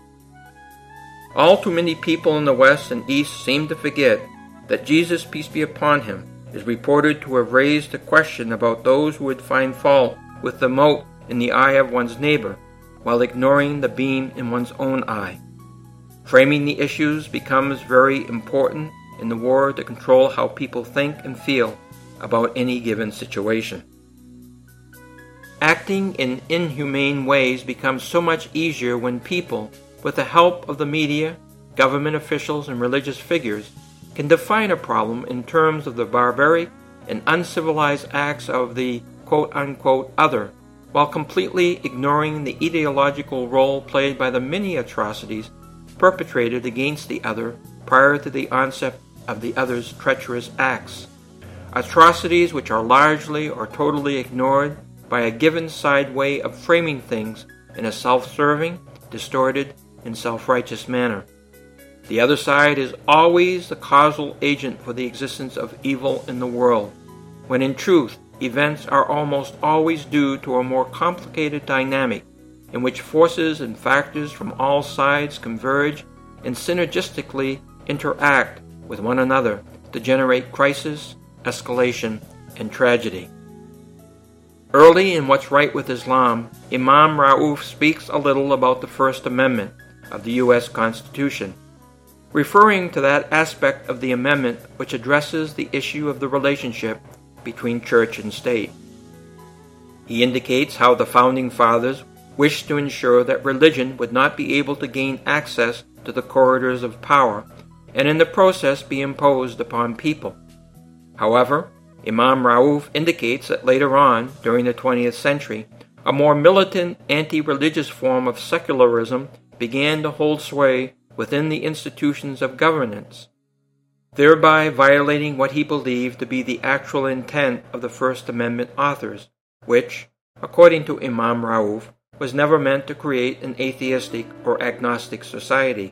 All too many people in the West and East seem to forget that Jesus, peace be upon him, is reported to have raised a question about those who would find fault with the mote in the eye of one's neighbor, while ignoring the beam in one's own eye. Framing the issues becomes very important in the war to control how people think and feel about any given situation. Acting in inhumane ways becomes so much easier when people, with the help of the media, government officials, and religious figures, can define a problem in terms of the barbaric and uncivilized acts of the quote-unquote other, while completely ignoring the ideological role played by the many atrocities perpetrated against the other prior to the onset of the other's treacherous acts. Atrocities which are largely or totally ignored by a given side way of framing things in a self-serving, distorted, and self-righteous manner. The other side is always the causal agent for the existence of evil in the world, when in truth events are almost always due to a more complicated dynamic in which forces and factors from all sides converge and synergistically interact with one another to generate crisis, escalation, and tragedy. Early in What's Right with Islam, Imam Rauf speaks a little about the First Amendment of the U.S. Constitution, referring to that aspect of the amendment which addresses the issue of the relationship between church and state. He indicates how the Founding Fathers wished to ensure that religion would not be able to gain access to the corridors of power and in the process be imposed upon people. However, Imam Rauf indicates that later on, during the 20th century, a more militant anti-religious form of secularism began to hold sway within the institutions of governance, thereby violating what he believed to be the actual intent of the First Amendment authors, which, according to Imam Rauf, was never meant to create an atheistic or agnostic society.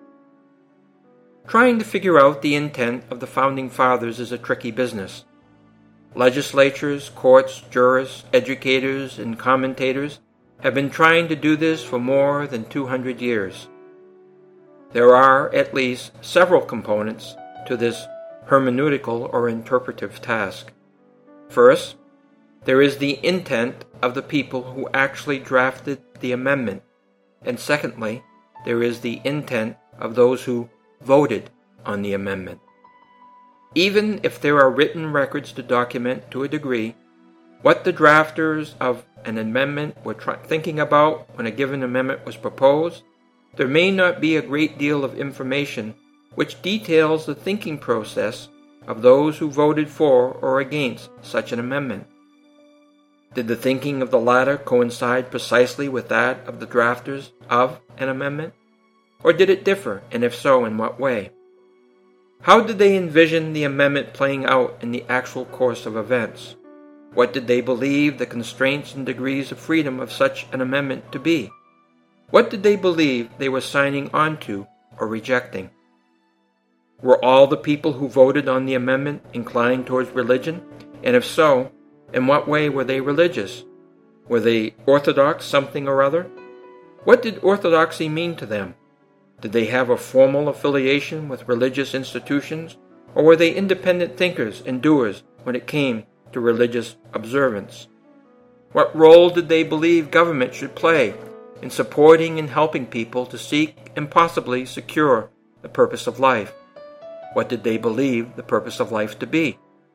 Trying to figure out the intent of the Founding Fathers is a tricky business. Legislatures, courts, jurists, educators, and commentators have been trying to do this for more than 200 years. There are at least several components to this hermeneutical or interpretive task. First, there is the intent of the people who actually drafted the amendment, and secondly, there is the intent of those who voted on the amendment. Even if there are written records to document to a degree what the drafters of an amendment were thinking about when a given amendment was proposed, there may not be a great deal of information which details the thinking process of those who voted for or against such an amendment. Did the thinking of the latter coincide precisely with that of the drafters of an amendment? Or did it differ, and if so, in what way? How did they envision the amendment playing out in the actual course of events? What did they believe the constraints and degrees of freedom of such an amendment to be? What did they believe they were signing on to or rejecting? Were all the people who voted on the amendment inclined towards religion? And if so, in what way were they religious? Were they orthodox something or other? What did orthodoxy mean to them? Did they have a formal affiliation with religious institutions, or were they independent thinkers and doers when it came to religious observance? What role did they believe government should play in supporting and helping people to seek and possibly secure the purpose of life? What did they believe the purpose of life to be?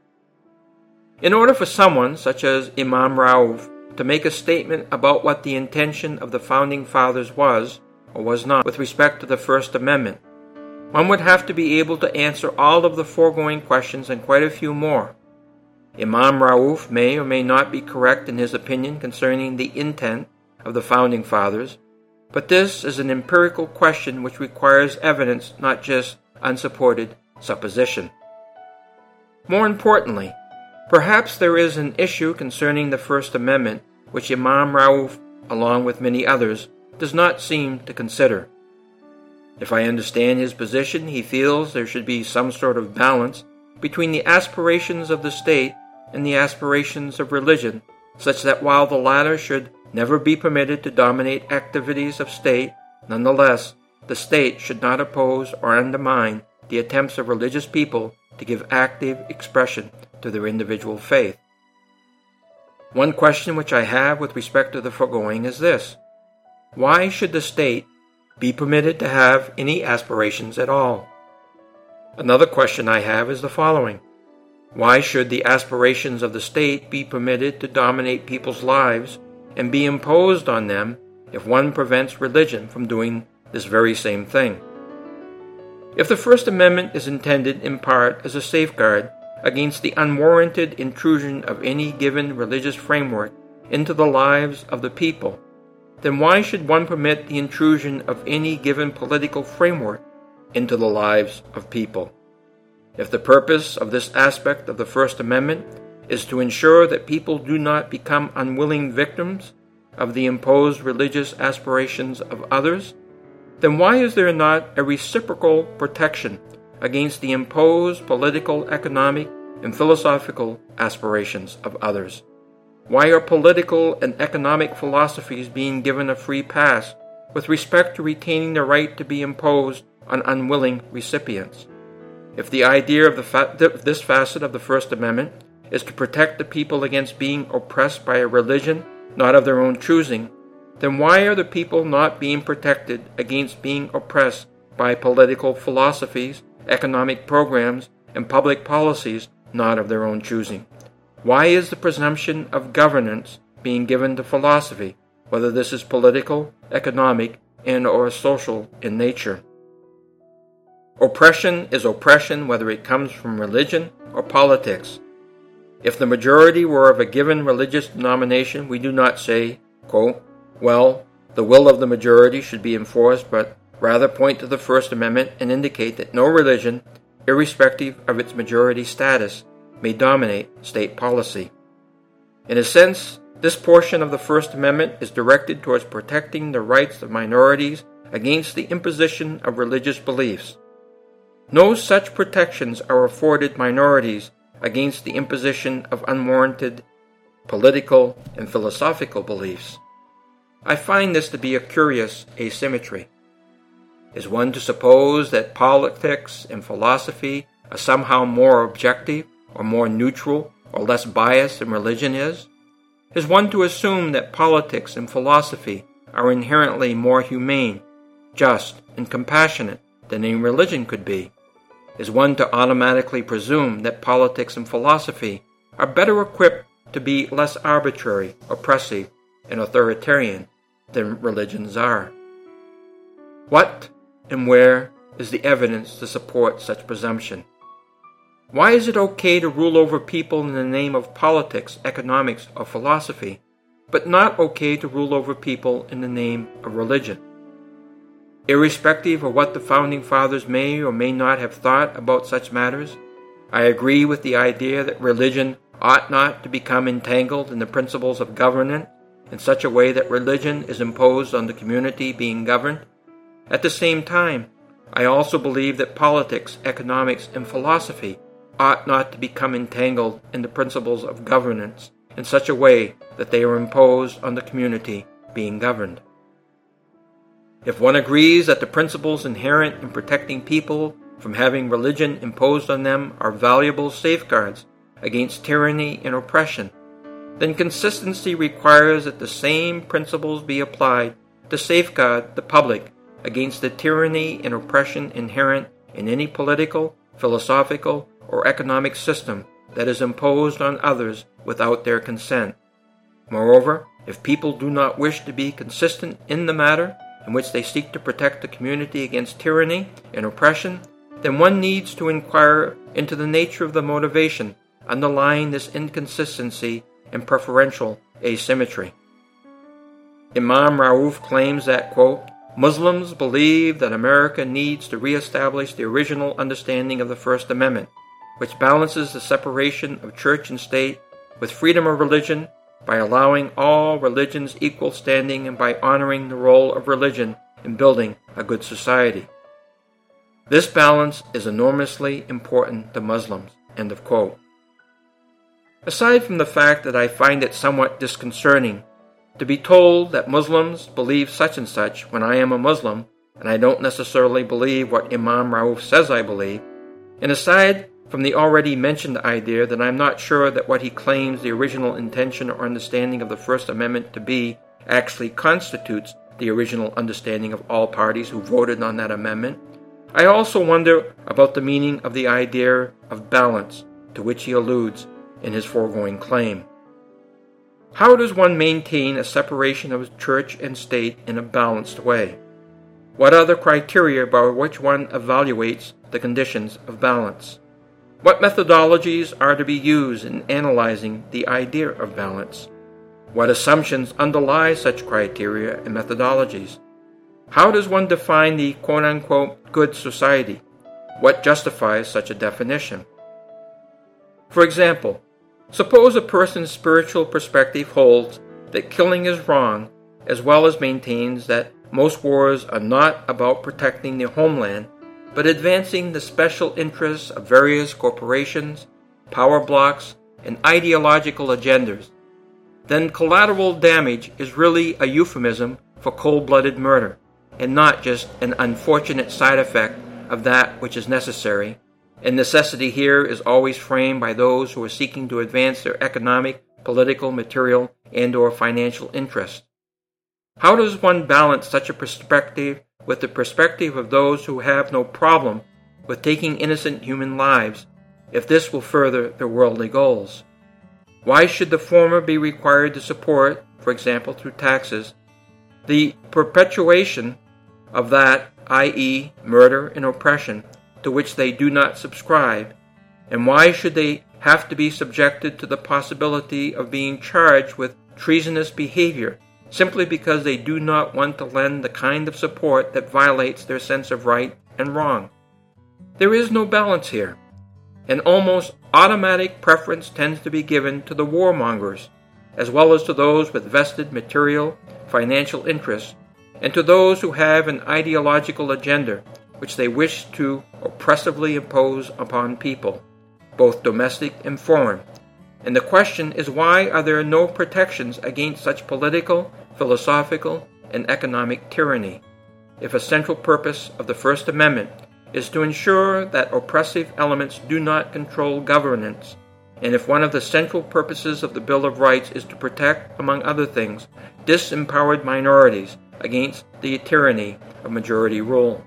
In order for someone such as Imam Rauf to make a statement about what the intention of the Founding Fathers was or was not with respect to the First Amendment, one would have to be able to answer all of the foregoing questions and quite a few more. Imam Rauf may or may not be correct in his opinion concerning the intent of the Founding Fathers, but this is an empirical question which requires evidence, not just unsupported supposition. More importantly, perhaps there is an issue concerning the First Amendment which Imam Rauf, along with many others, does not seem to consider. If I understand his position, he feels there should be some sort of balance between the aspirations of the state and the aspirations of religion, such that while the latter should never be permitted to dominate activities of state, nonetheless, the state should not oppose or undermine the attempts of religious people to give active expression to their individual faith. One question which I have with respect to the foregoing is this: why should the state be permitted to have any aspirations at all? Another question I have is the following: why should the aspirations of the state be permitted to dominate people's lives and be imposed on them if one prevents religion from doing this very same thing? If the First Amendment is intended in part as a safeguard against the unwarranted intrusion of any given religious framework into the lives of the people, then why should one permit the intrusion of any given political framework into the lives of people? If the purpose of this aspect of the First Amendment is to ensure that people do not become unwilling victims of the imposed religious aspirations of others, then why is there not a reciprocal protection against the imposed political, economic, and philosophical aspirations of others? Why are political and economic philosophies being given a free pass with respect to retaining the right to be imposed on unwilling recipients? If the idea of this facet of the First Amendment is to protect the people against being oppressed by a religion not of their own choosing, then why are the people not being protected against being oppressed by political philosophies, economic programs, and public policies not of their own choosing? Why is the presumption of governance being given to philosophy, whether this is political, economic, and/or social in nature? Oppression is oppression whether it comes from religion or politics. If the majority were of a given religious denomination, we do not say, quote, well, the will of the majority should be enforced, but rather point to the First Amendment and indicate that no religion, irrespective of its majority status, may dominate state policy. In a sense, this portion of the First Amendment is directed towards protecting the rights of minorities against the imposition of religious beliefs. No such protections are afforded minorities against the imposition of unwarranted political and philosophical beliefs. I find this to be a curious asymmetry. Is one to suppose that politics and philosophy are somehow more objective or more neutral or less biased than religion is? Is one to assume that politics and philosophy are inherently more humane, just, and compassionate than any religion could be? Is one to automatically presume that politics and philosophy are better equipped to be less arbitrary, oppressive, and authoritarian than religions are? What and where is the evidence to support such presumption? Why is it okay to rule over people in the name of politics, economics, or philosophy, but not okay to rule over people in the name of religion? Irrespective of what the Founding Fathers may or may not have thought about such matters, I agree with the idea that religion ought not to become entangled in the principles of governance in such a way that religion is imposed on the community being governed. At the same time, I also believe that politics, economics, and philosophy ought not to become entangled in the principles of governance in such a way that they are imposed on the community being governed. If one agrees that the principles inherent in protecting people from having religion imposed on them are valuable safeguards against tyranny and oppression, then consistency requires that the same principles be applied to safeguard the public against the tyranny and oppression inherent in any political, philosophical, or economic system that is imposed on others without their consent. Moreover, if people do not wish to be consistent in the matter in which they seek to protect the community against tyranny and oppression, then one needs to inquire into the nature of the motivation underlying this inconsistency and preferential asymmetry. Imam Rauf claims that, quote, Muslims believe that America needs to reestablish the original understanding of the First Amendment, which balances the separation of church and state with freedom of religion by allowing all religions equal standing and by honoring the role of religion in building a good society. This balance is enormously important to Muslims. End of quote. Aside from the fact that I find it somewhat disconcerting to be told that Muslims believe such and such when I am a Muslim and I don't necessarily believe what Imam Rauf says I believe, and aside from the already mentioned idea that I'm not sure that what he claims the original intention or understanding of the First Amendment to be actually constitutes the original understanding of all parties who voted on that amendment, I also wonder about the meaning of the idea of balance to which he alludes in his foregoing claim. How does one maintain a separation of church and state in a balanced way? What are the criteria by which one evaluates the conditions of balance? What methodologies are to be used in analyzing the idea of balance? What assumptions underlie such criteria and methodologies? How does one define the quote-unquote good society? What justifies such a definition? For example, suppose a person's spiritual perspective holds that killing is wrong, as well as maintains that most wars are not about protecting the homeland, but advancing the special interests of various corporations, power blocks, and ideological agendas. Then collateral damage is really a euphemism for cold-blooded murder, and not just an unfortunate side effect of that which is necessary. And necessity here is always framed by those who are seeking to advance their economic, political, material, and/or financial interests. How does one balance such a perspective with the perspective of those who have no problem with taking innocent human lives, if this will further their worldly goals? Why should the former be required to support, for example through taxes, the perpetuation of that, i.e., murder and oppression, to which they do not subscribe? And why should they have to be subjected to the possibility of being charged with treasonous behavior simply because they do not want to lend the kind of support that violates their sense of right and wrong? There is no balance here. An almost automatic preference tends to be given to the warmongers, as well as to those with vested material, financial interests, and to those who have an ideological agenda which they wish to oppressively impose upon people, both domestic and foreign. And the question is, why are there no protections against such political, philosophical, and economic tyranny, if a central purpose of the First Amendment is to ensure that oppressive elements do not control governance, and if one of the central purposes of the Bill of Rights is to protect, among other things, disempowered minorities against the tyranny of majority rule?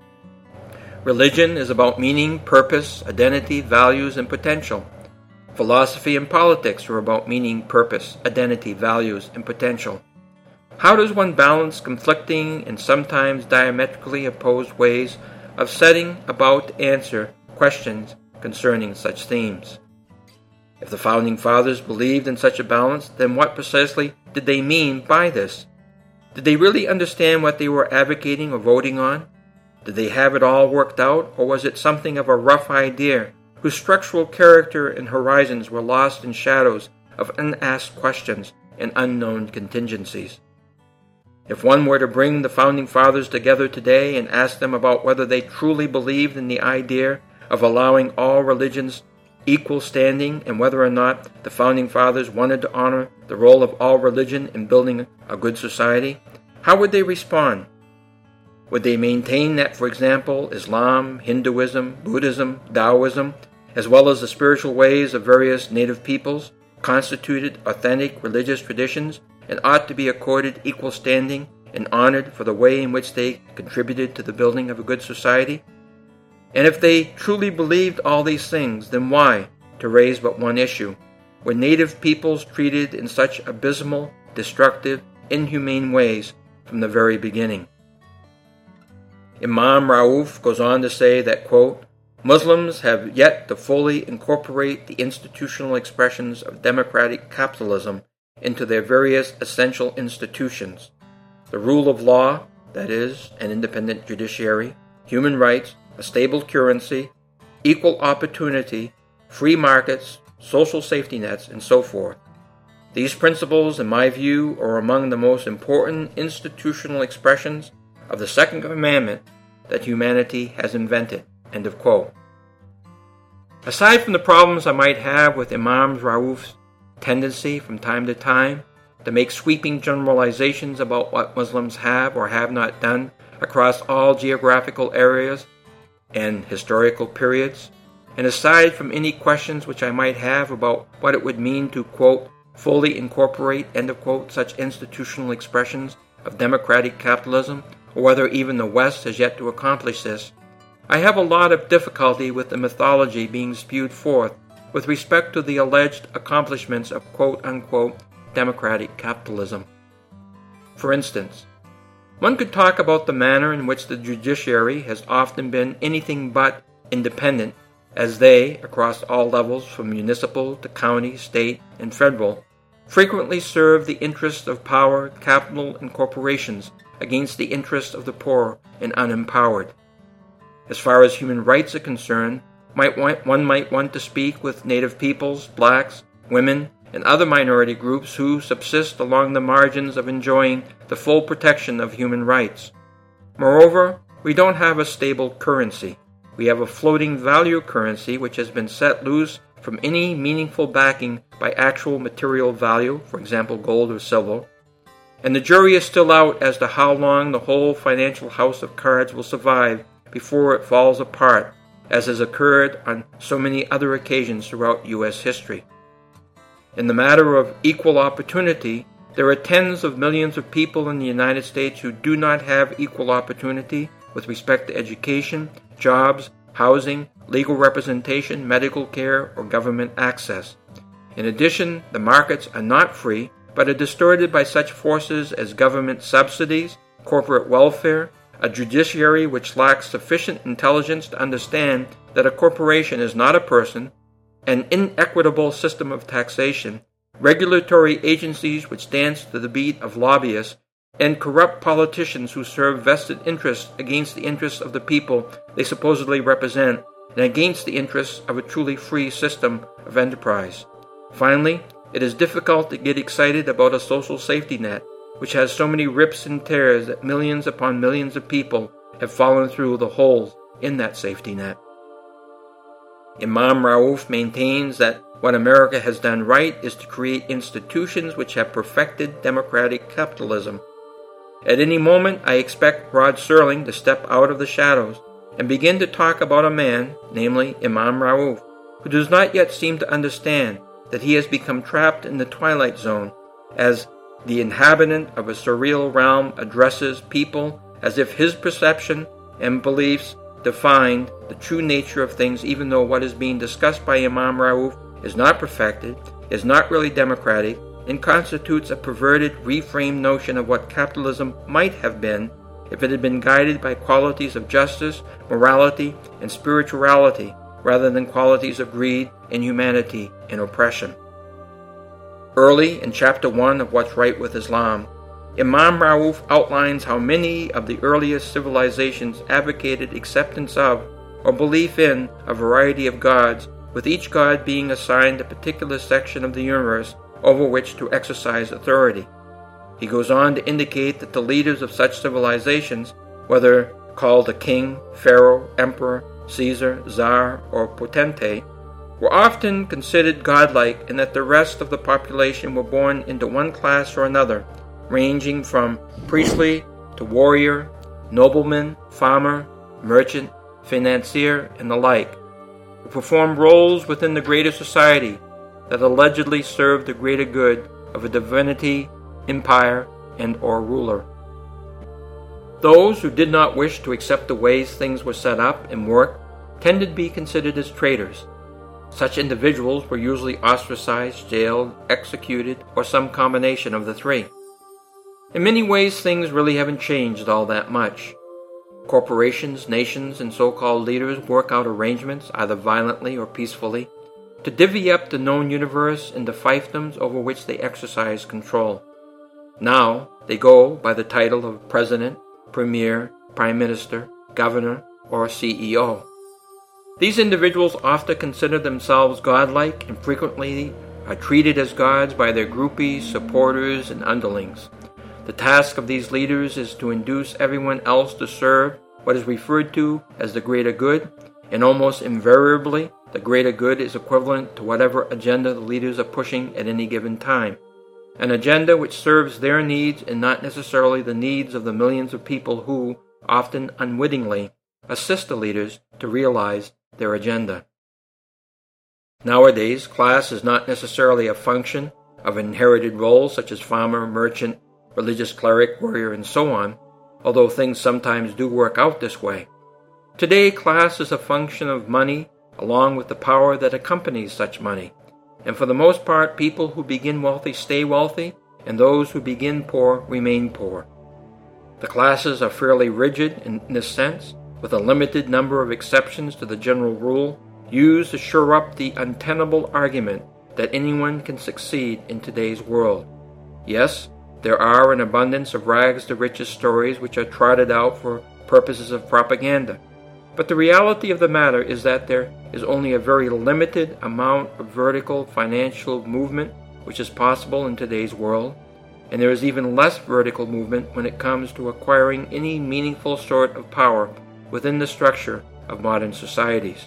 Religion is about meaning, purpose, identity, values, and potential. Philosophy and politics are about meaning, purpose, identity, values, and potential. How does one balance conflicting and sometimes diametrically opposed ways of setting about to answer questions concerning such themes? If the Founding Fathers believed in such a balance, then what precisely did they mean by this? Did they really understand what they were advocating or voting on? Did they have it all worked out, or was it something of a rough idea whose structural character and horizons were lost in shadows of unasked questions and unknown contingencies? If one were to bring the Founding Fathers together today and ask them about whether they truly believed in the idea of allowing all religions equal standing, and whether or not the Founding Fathers wanted to honor the role of all religion in building a good society, how would they respond? Would they maintain that, for example, Islam, Hinduism, Buddhism, Taoism, as well as the spiritual ways of various native peoples, constituted authentic religious traditions and ought to be accorded equal standing and honored for the way in which they contributed to the building of a good society? And if they truly believed all these things, then why, to raise but one issue, were native peoples treated in such abysmal, destructive, inhumane ways from the very beginning? Imam Rauf goes on to say that, quote, Muslims have yet to fully incorporate the institutional expressions of democratic capitalism into their various essential institutions: the rule of law, that is, an independent judiciary, human rights, a stable currency, equal opportunity, free markets, social safety nets, and so forth. These principles, in my view, are among the most important institutional expressions of the Second Commandment that humanity has invented. End of quote. Aside from the problems I might have with Imam Rauf's tendency from time to time to make sweeping generalizations about what Muslims have or have not done across all geographical areas and historical periods, and aside from any questions which I might have about what it would mean to, quote, fully incorporate, end of quote, such institutional expressions of democratic capitalism, or whether even the West has yet to accomplish this, I have a lot of difficulty with the mythology being spewed forth with respect to the alleged accomplishments of quote-unquote democratic capitalism. For instance, one could talk about the manner in which the judiciary has often been anything but independent, as they, across all levels from municipal to county, state, and federal, frequently serve the interests of power, capital, and corporations against the interests of the poor and unempowered. As far as human rights are concerned, one might want to speak with native peoples, blacks, women, and other minority groups who subsist along the margins of enjoying the full protection of human rights. Moreover, we don't have a stable currency. We have a floating value currency which has been set loose from any meaningful backing by actual material value, for example gold or silver, and the jury is still out as to how long the whole financial house of cards will survive before it falls apart, as has occurred on so many other occasions throughout U.S. history. In the matter of equal opportunity, there are tens of millions of people in the United States who do not have equal opportunity with respect to education, jobs, housing, legal representation, medical care, or government access. In addition, the markets are not free, but are distorted by such forces as government subsidies, corporate welfare, a judiciary which lacks sufficient intelligence to understand that a corporation is not a person, an inequitable system of taxation, regulatory agencies which dance to the beat of lobbyists, and corrupt politicians who serve vested interests against the interests of the people they supposedly represent and against the interests of a truly free system of enterprise. Finally, it is difficult to get excited about a social safety net which has so many rips and tears that millions upon millions of people have fallen through the holes in that safety net. Imam Rauf maintains that what America has done right is to create institutions which have perfected democratic capitalism. At any moment, I expect Rod Serling to step out of the shadows and begin to talk about a man, namely Imam Rauf, who does not yet seem to understand that he has become trapped in the twilight zone as the inhabitant of a surreal realm addresses people as if his perception and beliefs defined the true nature of things, even though what is being discussed by Imam Rauf is not perfected, is not really democratic, and constitutes a perverted, reframed notion of what capitalism might have been if it had been guided by qualities of justice, morality, and spirituality, rather than qualities of greed, inhumanity, and oppression. Early in Chapter 1 of What's Right with Islam, Imam Rauf outlines how many of the earliest civilizations advocated acceptance of or belief in a variety of gods, with each god being assigned a particular section of the universe over which to exercise authority. He goes on to indicate that the leaders of such civilizations, whether called a king, pharaoh, emperor, Caesar, czar, or potentate, were often considered godlike, and that the rest of the population were born into one class or another, ranging from priestly to warrior, nobleman, farmer, merchant, financier, and the like, who performed roles within the greater society that allegedly served the greater good of a divinity, empire, and or ruler. Those who did not wish to accept the ways things were set up and worked tended to be considered as traitors. Such individuals were usually ostracized, jailed, executed, or some combination of the three. In many ways, things really haven't changed all that much. Corporations, nations, and so-called leaders work out arrangements, either violently or peacefully, to divvy up the known universe into fiefdoms over which they exercise control. Now, they go by the title of President, Premier, Prime Minister, Governor, or CEO. These individuals often consider themselves godlike and frequently are treated as gods by their groupies, supporters, and underlings. The task of these leaders is to induce everyone else to serve what is referred to as the greater good, and almost invariably, the greater good is equivalent to whatever agenda the leaders are pushing at any given time. An agenda which serves their needs and not necessarily the needs of the millions of people who, often unwittingly, assist the leaders to realize their agenda. Nowadays, class is not necessarily a function of inherited roles such as farmer, merchant, religious cleric, warrior, and so on, although things sometimes do work out this way. Today, class is a function of money, along with the power that accompanies such money. And for the most part, people who begin wealthy stay wealthy, and those who begin poor remain poor. The classes are fairly rigid in this sense, with a limited number of exceptions to the general rule, used to shore up the untenable argument that anyone can succeed in today's world. Yes, there are an abundance of rags to riches stories which are trotted out for purposes of propaganda. But the reality of the matter is that there is only a very limited amount of vertical financial movement which is possible in today's world, and there is even less vertical movement when it comes to acquiring any meaningful sort of power within the structure of modern societies.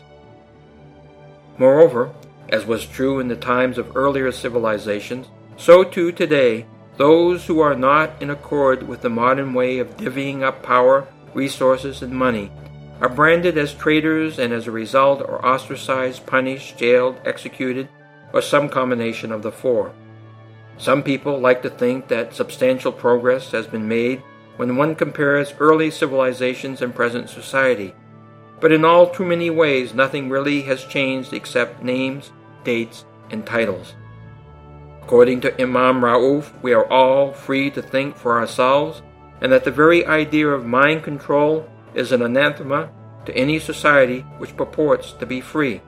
Moreover, as was true in the times of earlier civilizations, so too today, those who are not in accord with the modern way of divvying up power, resources, and money are branded as traitors and as a result are ostracized, punished, jailed, executed, or some combination of the four. Some people like to think that substantial progress has been made when one compares early civilizations and present society, but in all too many ways nothing really has changed except names, dates, and titles. According to Imam Rauf, we are all free to think for ourselves, and that the very idea of mind control is an anathema to any society which purports to be free.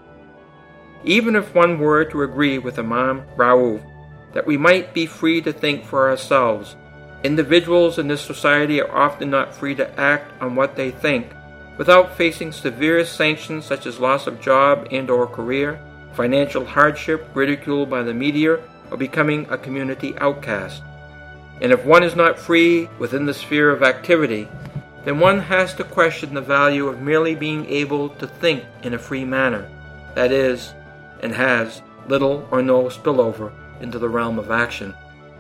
Even if one were to agree with Imam Rauf that we might be free to think for ourselves, individuals in this society are often not free to act on what they think without facing severe sanctions such as loss of job and/or career, financial hardship, ridicule by the media, or becoming a community outcast. And if one is not free within the sphere of activity, then one has to question the value of merely being able to think in a free manner, that is, and has little or no spillover into the realm of action.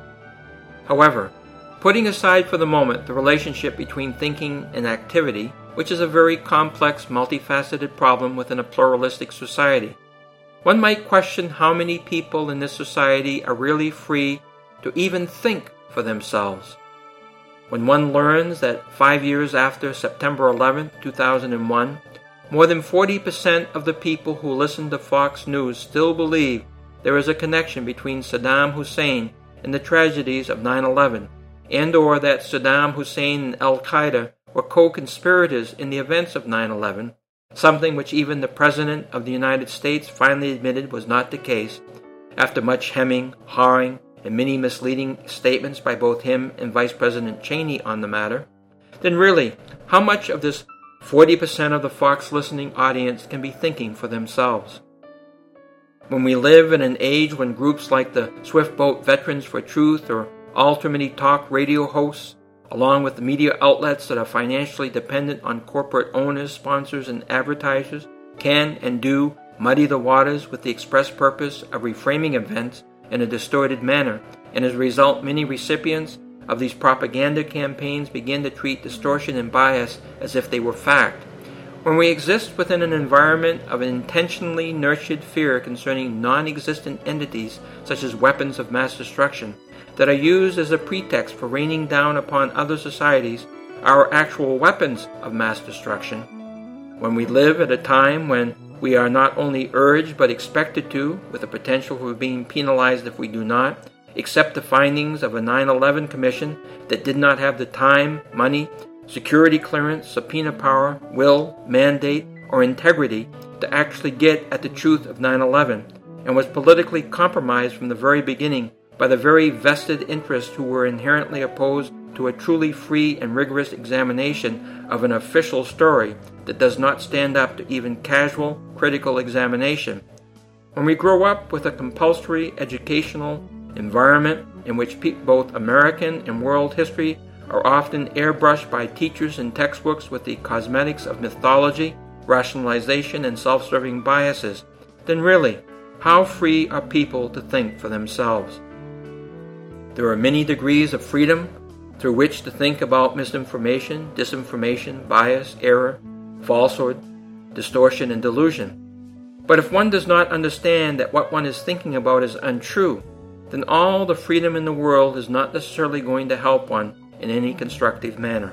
However, putting aside for the moment the relationship between thinking and activity, which is a very complex, multifaceted problem within a pluralistic society, one might question how many people in this society are really free to even think for themselves. When one learns that 5 years after September 11, 2001, more than 40% of the people who listen to Fox News still believe there is a connection between Saddam Hussein and the tragedies of 9/11, and/or that Saddam Hussein and Al-Qaeda were co-conspirators in the events of 9/11, something which even the President of the United States finally admitted was not the case, after much hemming, hawing, and many misleading statements by both him and Vice President Cheney on the matter, then really, how much of this 40% of the Fox listening audience can be thinking for themselves? When we live in an age when groups like the Swiftboat Veterans for Truth or all too many talk radio hosts, along with the media outlets that are financially dependent on corporate owners, sponsors, and advertisers, can and do muddy the waters with the express purpose of reframing events in a distorted manner, and as a result many recipients of these propaganda campaigns begin to treat distortion and bias as if they were fact. When we exist within an environment of intentionally nurtured fear concerning non-existent entities such as weapons of mass destruction that are used as a pretext for raining down upon other societies our actual weapons of mass destruction, when we live at a time when we are not only urged but expected to, with the potential for being penalized if we do not, accept the findings of a 9/11 commission that did not have the time, money, security clearance, subpoena power, will, mandate, or integrity to actually get at the truth of 9/11, and was politically compromised from the very beginning by the very vested interests who were inherently opposed to a truly free and rigorous examination of an official story that does not stand up to even casual, critical examination. When we grow up with a compulsory educational environment in which both American and world history are often airbrushed by teachers and textbooks with the cosmetics of mythology, rationalization, and self-serving biases, then really, how free are people to think for themselves? There are many degrees of freedom through which to think about misinformation, disinformation, bias, error, falsehood, distortion, and delusion. But if one does not understand that what one is thinking about is untrue, then all the freedom in the world is not necessarily going to help one in any constructive manner.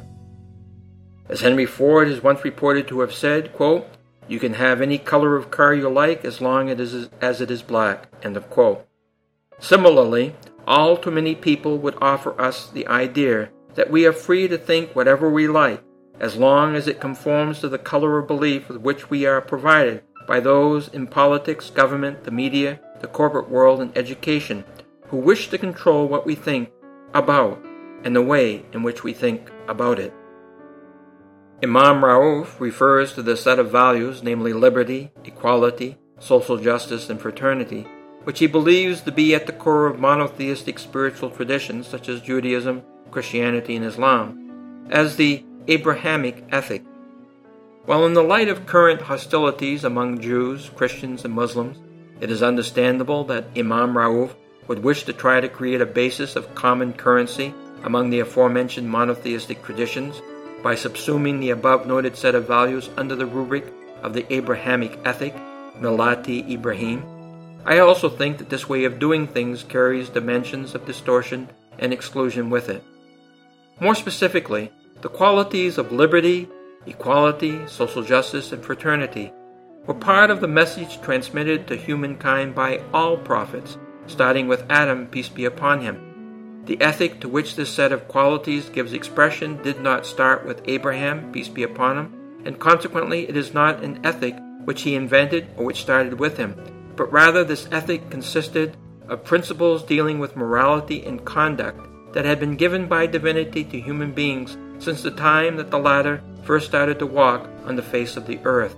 As Henry Ford is once reported to have said, quote, "You can have any color of car you like as long as it is black," end of quote. Similarly, all too many people would offer us the idea that we are free to think whatever we like, as long as it conforms to the color of belief with which we are provided by those in politics, government, the media, the corporate world, and education, who wish to control what we think about and the way in which we think about it. Imam Rauf refers to the set of values, namely liberty, equality, social justice, and fraternity, which he believes to be at the core of monotheistic spiritual traditions such as Judaism, Christianity, and Islam, as the Abrahamic ethic. While in the light of current hostilities among Jews, Christians, and Muslims, it is understandable that Imam Rauf would wish to try to create a basis of common currency among the aforementioned monotheistic traditions by subsuming the above-noted set of values under the rubric of the Abrahamic ethic, Millati Ibrahim. I also think that this way of doing things carries dimensions of distortion and exclusion with it. More specifically, the qualities of liberty, equality, social justice, and fraternity were part of the message transmitted to humankind by all prophets, starting with Adam, peace be upon him. The ethic to which this set of qualities gives expression did not start with Abraham, peace be upon him, and consequently it is not an ethic which he invented or which started with him, but rather this ethic consisted of principles dealing with morality and conduct that had been given by divinity to human beings since the time that the latter first started to walk on the face of the earth.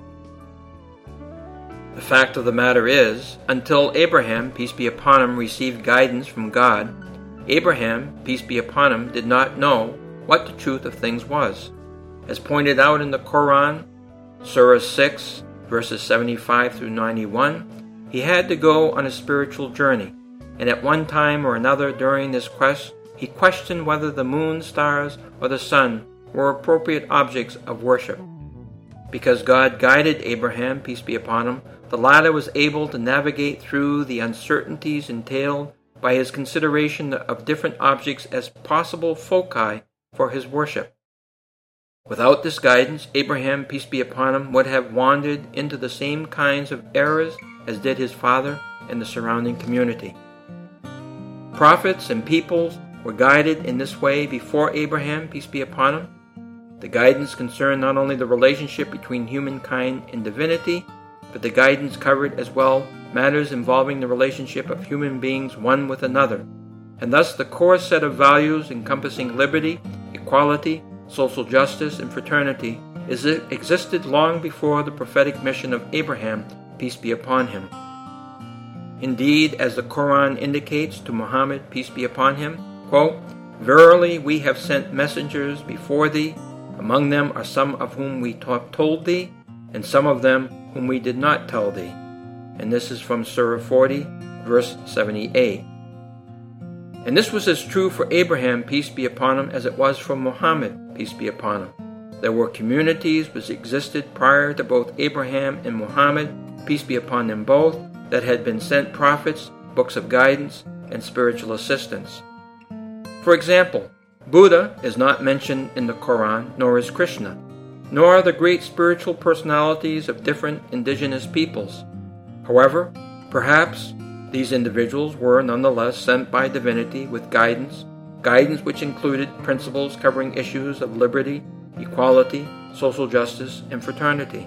The fact of the matter is, until Abraham, peace be upon him, received guidance from God, Abraham, peace be upon him, did not know what the truth of things was. As pointed out in the Quran, Surah 6, verses 75 through 91, he had to go on a spiritual journey, and at one time or another during this quest, he questioned whether the moon, stars, or the sun were appropriate objects of worship. Because God guided Abraham, peace be upon him, the latter was able to navigate through the uncertainties entailed by his consideration of different objects as possible foci for his worship. Without this guidance, Abraham, peace be upon him, would have wandered into the same kinds of errors as did his father and the surrounding community. Prophets and peoples were guided in this way before Abraham, peace be upon him. The guidance concerned not only the relationship between humankind and divinity, but the guidance covered as well matters involving the relationship of human beings one with another, and thus the core set of values encompassing liberty, equality, social justice, and fraternity existed long before the prophetic mission of Abraham, peace be upon him. Indeed, as the Quran indicates to Muhammad, peace be upon him, quote, "Verily we have sent messengers before thee, among them are some of whom we told thee, and some of them whom we did not tell thee." And this is from Surah 40, verse 78. And this was as true for Abraham, peace be upon him, as it was for Muhammad, peace be upon him. There were communities which existed prior to both Abraham and Muhammad, peace be upon them both, that had been sent prophets, books of guidance, and spiritual assistance. For example, Buddha is not mentioned in the Quran, nor is Krishna, nor are the great spiritual personalities of different indigenous peoples. However, perhaps these individuals were nonetheless sent by divinity with guidance which included principles covering issues of liberty, equality, social justice, and fraternity.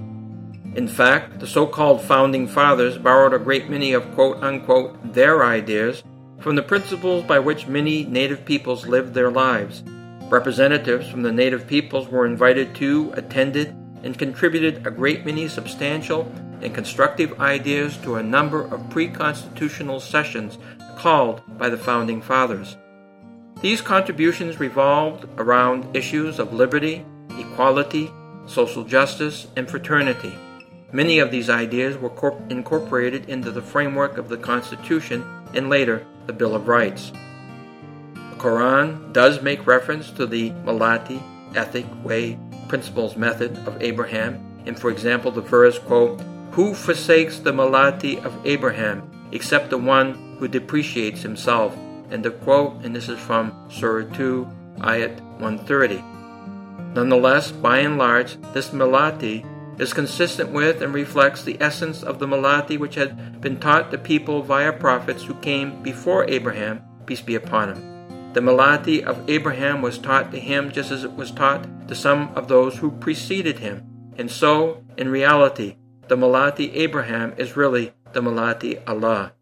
In fact, the so-called Founding Fathers borrowed a great many of quote-unquote their ideas from the principles by which many native peoples lived their lives. Representatives from the native peoples were invited to, attended, and contributed a great many substantial and constructive ideas to a number of pre-constitutional sessions called by the Founding Fathers. These contributions revolved around issues of liberty, equality, social justice, and fraternity. Many of these ideas were incorporated into the framework of the Constitution and later the Bill of Rights. The Quran does make reference to the Millati, ethic, way, principles, method of Abraham, and for example the verse, quote, "Who forsakes the Millati of Abraham except the one who depreciates himself," end of quote, and this is from Surah 2, Ayat 130. Nonetheless, by and large, this Millati is consistent with and reflects the essence of the Millati which had been taught to people via prophets who came before Abraham, peace be upon him. The Millati of Abraham was taught to him just as it was taught to some of those who preceded him, and so, in reality, the Millati Abraham is really the Milati Allah.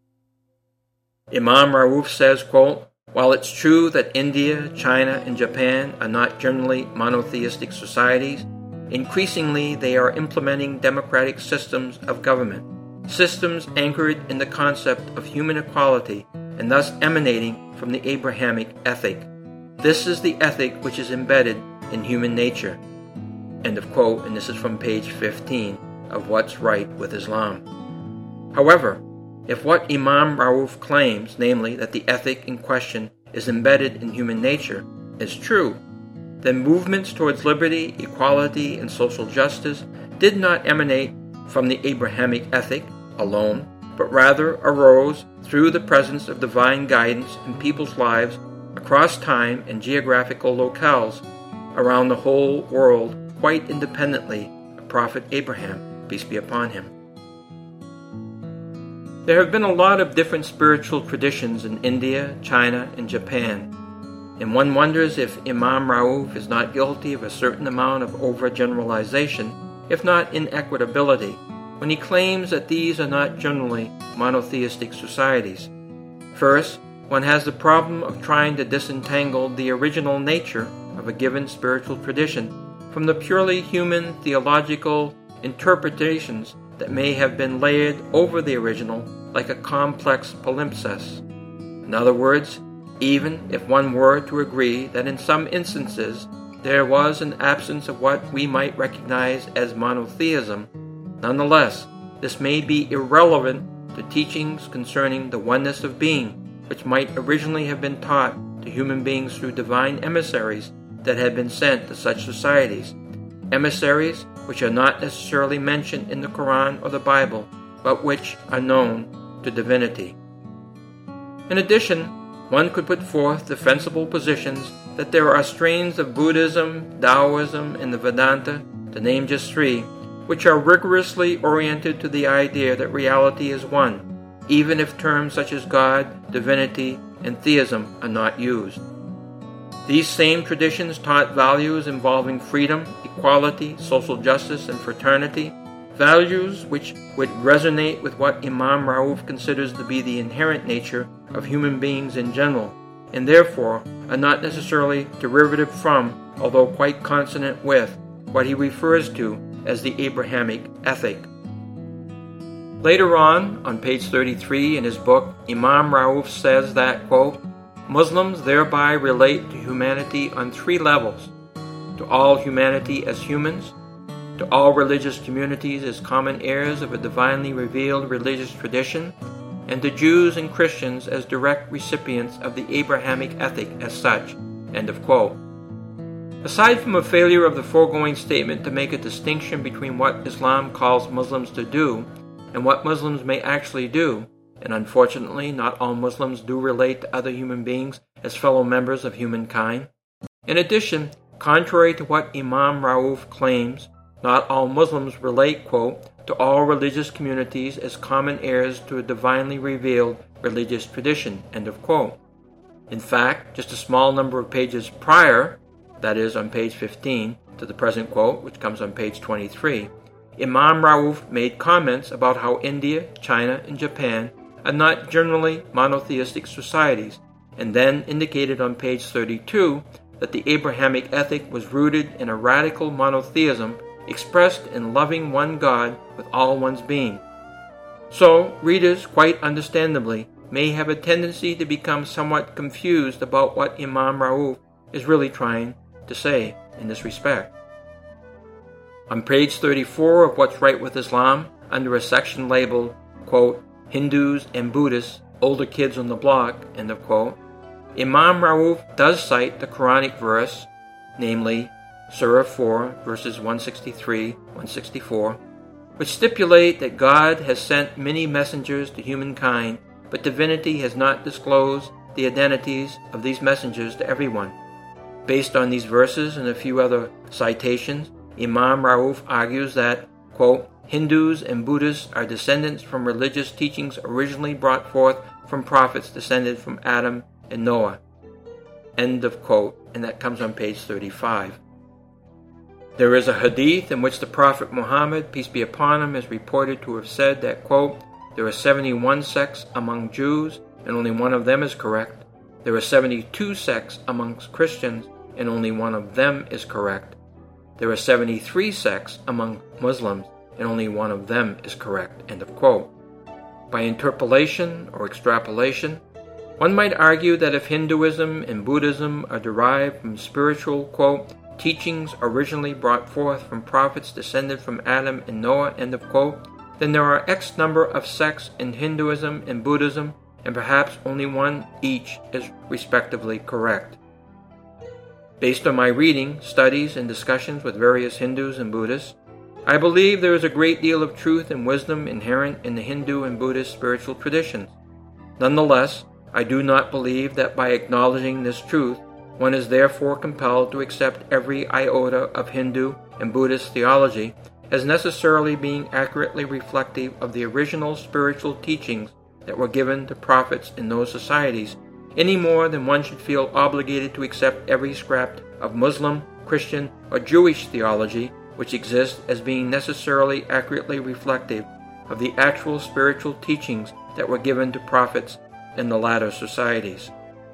Imam Rauf says, quote, "While it's true that India, China, and Japan are not generally monotheistic societies, increasingly they are implementing democratic systems of government, systems anchored in the concept of human equality and thus emanating from the Abrahamic ethic. This is the ethic which is embedded in human nature." End of quote, and this is from page 15 of What's Right with Islam. However, if what Imam Rauf claims, namely that the ethic in question is embedded in human nature, is true, then movements towards liberty, equality, and social justice did not emanate from the Abrahamic ethic alone, but rather arose through the presence of divine guidance in people's lives across time and geographical locales around the whole world quite independently of Prophet Abraham, peace be upon him. There have been a lot of different spiritual traditions in India, China, and Japan, and one wonders if Imam Rauf is not guilty of a certain amount of overgeneralization, if not inequitability, when he claims that these are not generally monotheistic societies. First, one has the problem of trying to disentangle the original nature of a given spiritual tradition from the purely human theological interpretations that may have been layered over the original like a complex palimpsest. In other words, even if one were to agree that in some instances there was an absence of what we might recognize as monotheism, nonetheless, this may be irrelevant to teachings concerning the oneness of being, which might originally have been taught to human beings through divine emissaries that had been sent to such societies, emissaries which are not necessarily mentioned in the Quran or the Bible, but which are known to divinity. In addition, one could put forth defensible positions that there are strains of Buddhism, Taoism, and the Vedanta, to name just three, which are rigorously oriented to the idea that reality is one, even if terms such as God, divinity, and theism are not used. These same traditions taught values involving freedom, equality, social justice, and fraternity, values which would resonate with what Imam Rauf considers to be the inherent nature of human beings in general, and therefore are not necessarily derivative from, although quite consonant with, what he refers to as the Abrahamic ethic. Later on page 33 in his book, Imam Rauf says that, quote, "Muslims thereby relate to humanity on three levels: to all humanity as humans, to all religious communities as common heirs of a divinely revealed religious tradition, and to Jews and Christians as direct recipients of the Abrahamic ethic as such." End of quote. Aside from a failure of the foregoing statement to make a distinction between what Islam calls Muslims to do and what Muslims may actually do, and unfortunately not all Muslims do relate to other human beings as fellow members of humankind. In addition, contrary to what Imam Rauf claims, not all Muslims relate, quote, to all religious communities as common heirs to a divinely revealed religious tradition, end of quote. In fact, just a small number of pages prior, that is on page 15, to the present quote, which comes on page 23, Imam Rauf made comments about how India, China, and Japan are not generally monotheistic societies, and then indicated on page 32 that the Abrahamic ethic was rooted in a radical monotheism expressed in loving one God with all one's being. So, readers, quite understandably, may have a tendency to become somewhat confused about what Imam Rauf is really trying to say in this respect. On page 34 of What's Right with Islam, under a section labeled, quote, "Hindus and Buddhists, older kids on the block," end of quote, Imam Rauf does cite the Quranic verse, namely Surah 4, verses 163-164, which stipulate that God has sent many messengers to humankind, but divinity has not disclosed the identities of these messengers to everyone. Based on these verses and a few other citations, Imam Rauf argues that, quote, "Hindus and Buddhists are descendants from religious teachings originally brought forth from prophets descended from Adam and Noah." End of quote, and that comes on page 35. There is a hadith in which the Prophet Muhammad, peace be upon him, is reported to have said that, quote, there are 71 sects among Jews, and only one of them is correct. There are 72 sects amongst Christians, and only one of them is correct. There are 73 sects among Muslims, and only one of them is correct." End of quote. By interpolation or extrapolation, one might argue that if Hinduism and Buddhism are derived from spiritual, quote, "teachings originally brought forth from prophets descended from Adam and Noah," end of quote, then there are X number of sects in Hinduism and Buddhism, and perhaps only one each is respectively correct. Based on my reading, studies, and discussions with various Hindus and Buddhists, I believe there is a great deal of truth and wisdom inherent in the Hindu and Buddhist spiritual traditions. Nonetheless, I do not believe that by acknowledging this truth, one is therefore compelled to accept every iota of Hindu and Buddhist theology as necessarily being accurately reflective of the original spiritual teachings that were given to prophets in those societies, any more than one should feel obligated to accept every scrap of Muslim, Christian, or Jewish theology which exists as being necessarily accurately reflective of the actual spiritual teachings that were given to prophets in the latter societies.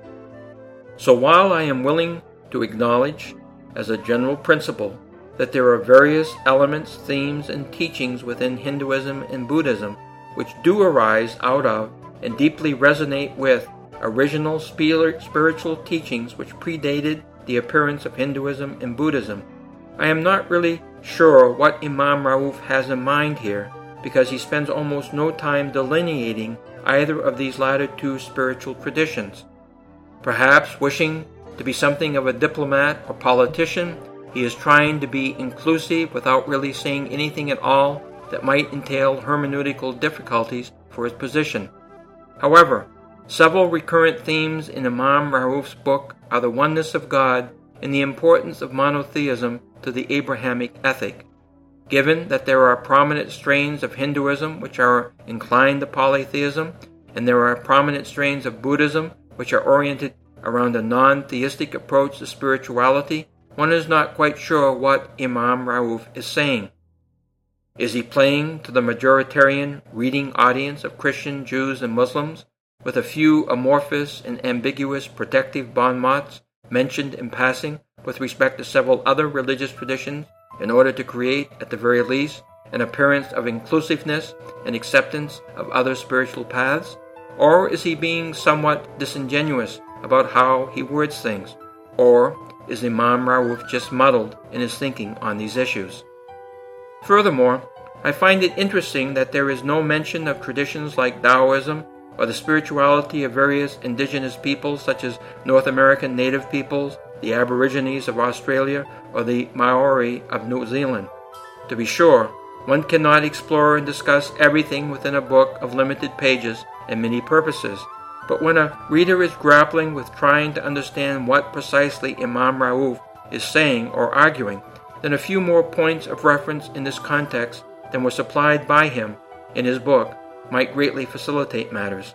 So while I am willing to acknowledge, as a general principle, that there are various elements, themes, and teachings within Hinduism and Buddhism which do arise out of and deeply resonate with original spiritual teachings which predated the appearance of Hinduism and Buddhism, I am not really sure what Imam Rauf has in mind here, because he spends almost no time delineating either of these latter two spiritual traditions. Perhaps wishing to be something of a diplomat or politician, he is trying to be inclusive without really saying anything at all that might entail hermeneutical difficulties for his position. However, several recurrent themes in Imam Rauf's book are the oneness of God and the importance of monotheism to the Abrahamic ethic. Given that there are prominent strains of Hinduism which are inclined to polytheism, and there are prominent strains of Buddhism which are oriented around a non-theistic approach to spirituality, one is not quite sure what Imam Rauf is saying. Is he playing to the majoritarian reading audience of Christian, Jews, and Muslims, with a few amorphous and ambiguous protective bon mots mentioned in passing with respect to several other religious traditions, in order to create, at the very least, an appearance of inclusiveness and acceptance of other spiritual paths? Or is he being somewhat disingenuous about how he words things? Or is Imam Rauf just muddled in his thinking on these issues? Furthermore, I find it interesting that there is no mention of traditions like Taoism or the spirituality of various indigenous peoples such as North American native peoples, the Aborigines of Australia, or the Maori of New Zealand. To be sure, one cannot explore and discuss everything within a book of limited pages and many purposes, but when a reader is grappling with trying to understand what precisely Imam Rauf is saying or arguing, then a few more points of reference in this context than were supplied by him in his book might greatly facilitate matters.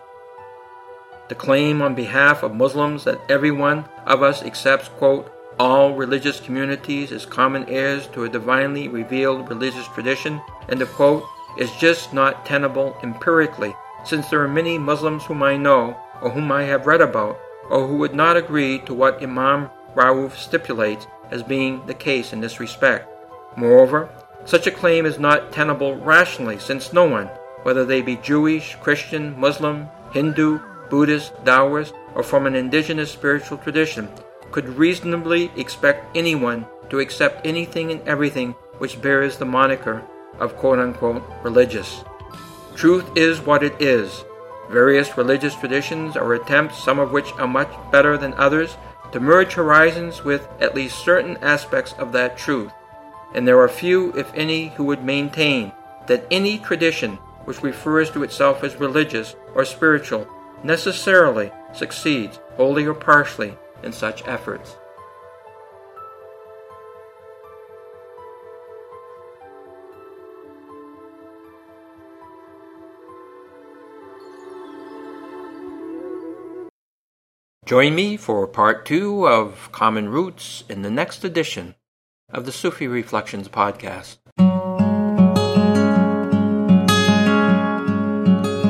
The claim on behalf of Muslims that every one of us accepts, quote, all religious communities as common heirs to a divinely revealed religious tradition, end of quote, is just not tenable empirically, since there are many Muslims whom I know, or whom I have read about, or who would not agree to what Imam Rauf stipulates as being the case in this respect. Moreover, such a claim is not tenable rationally, since no one, whether they be Jewish, Christian, Muslim, Hindu, Buddhist, Taoist, or from an indigenous spiritual tradition, could reasonably expect anyone to accept anything and everything which bears the moniker of quote-unquote religious. Truth is what it is. Various religious traditions are attempts, some of which are much better than others, to merge horizons with at least certain aspects of that truth, and there are few, if any, who would maintain that any tradition which refers to itself as religious or spiritual necessarily succeeds, wholly or partially, in such efforts. Join me for part 2 of Common Roots in the next edition of the Sufi Reflections podcast.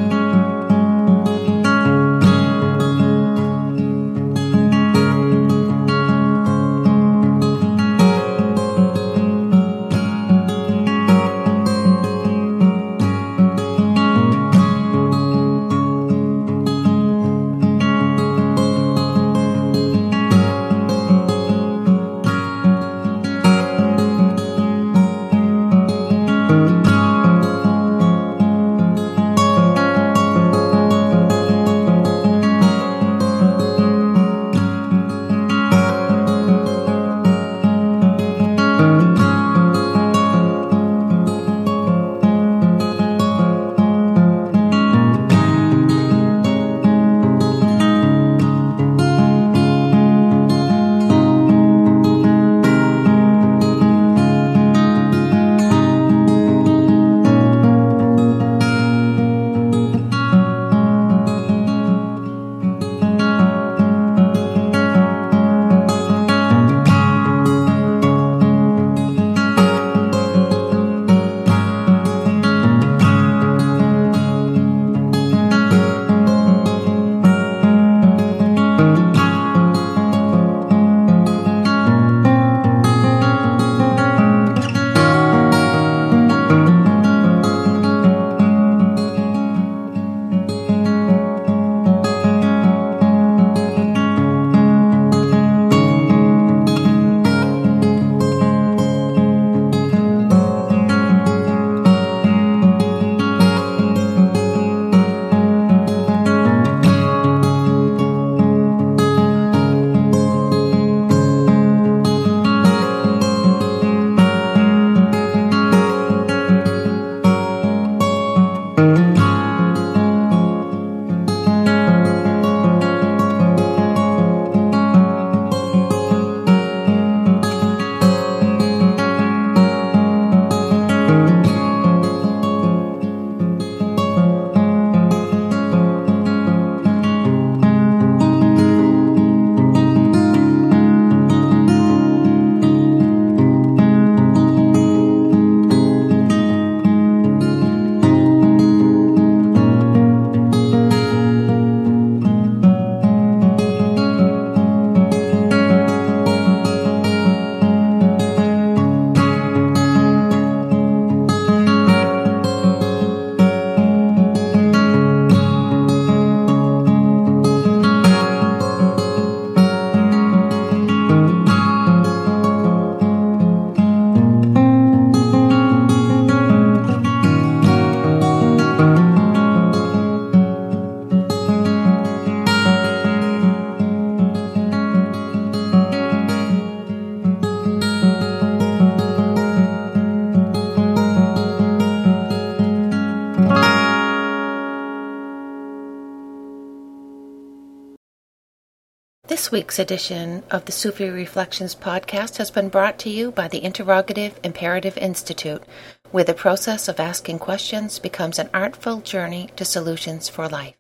This week's edition of the Sufi Reflections podcast has been brought to you by the Interrogative Imperative Institute, where the process of asking questions becomes an artful journey to solutions for life.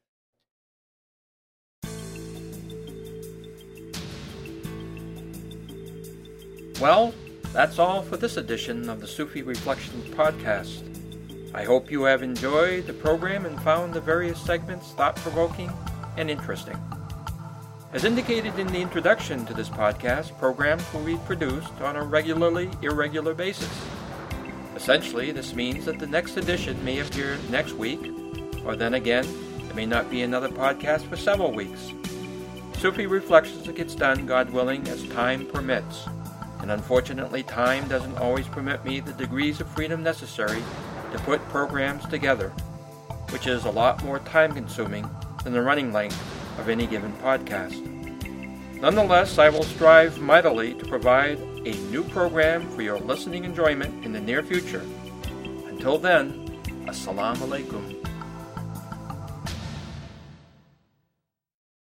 Well, that's all for this edition of the Sufi Reflections podcast. I hope you have enjoyed the program and found the various segments thought-provoking and interesting. As indicated in the introduction to this podcast, programs will be produced on a regularly irregular basis. Essentially, this means that the next edition may appear next week, or then again, there may not be another podcast for several weeks. Sufi Reflections gets done, God willing, as time permits. And unfortunately, time doesn't always permit me the degrees of freedom necessary to put programs together, which is a lot more time-consuming than the running length of any given podcast. Nonetheless, I will strive mightily to provide a new program for your listening enjoyment in the near future. Until then, Assalamu alaikum.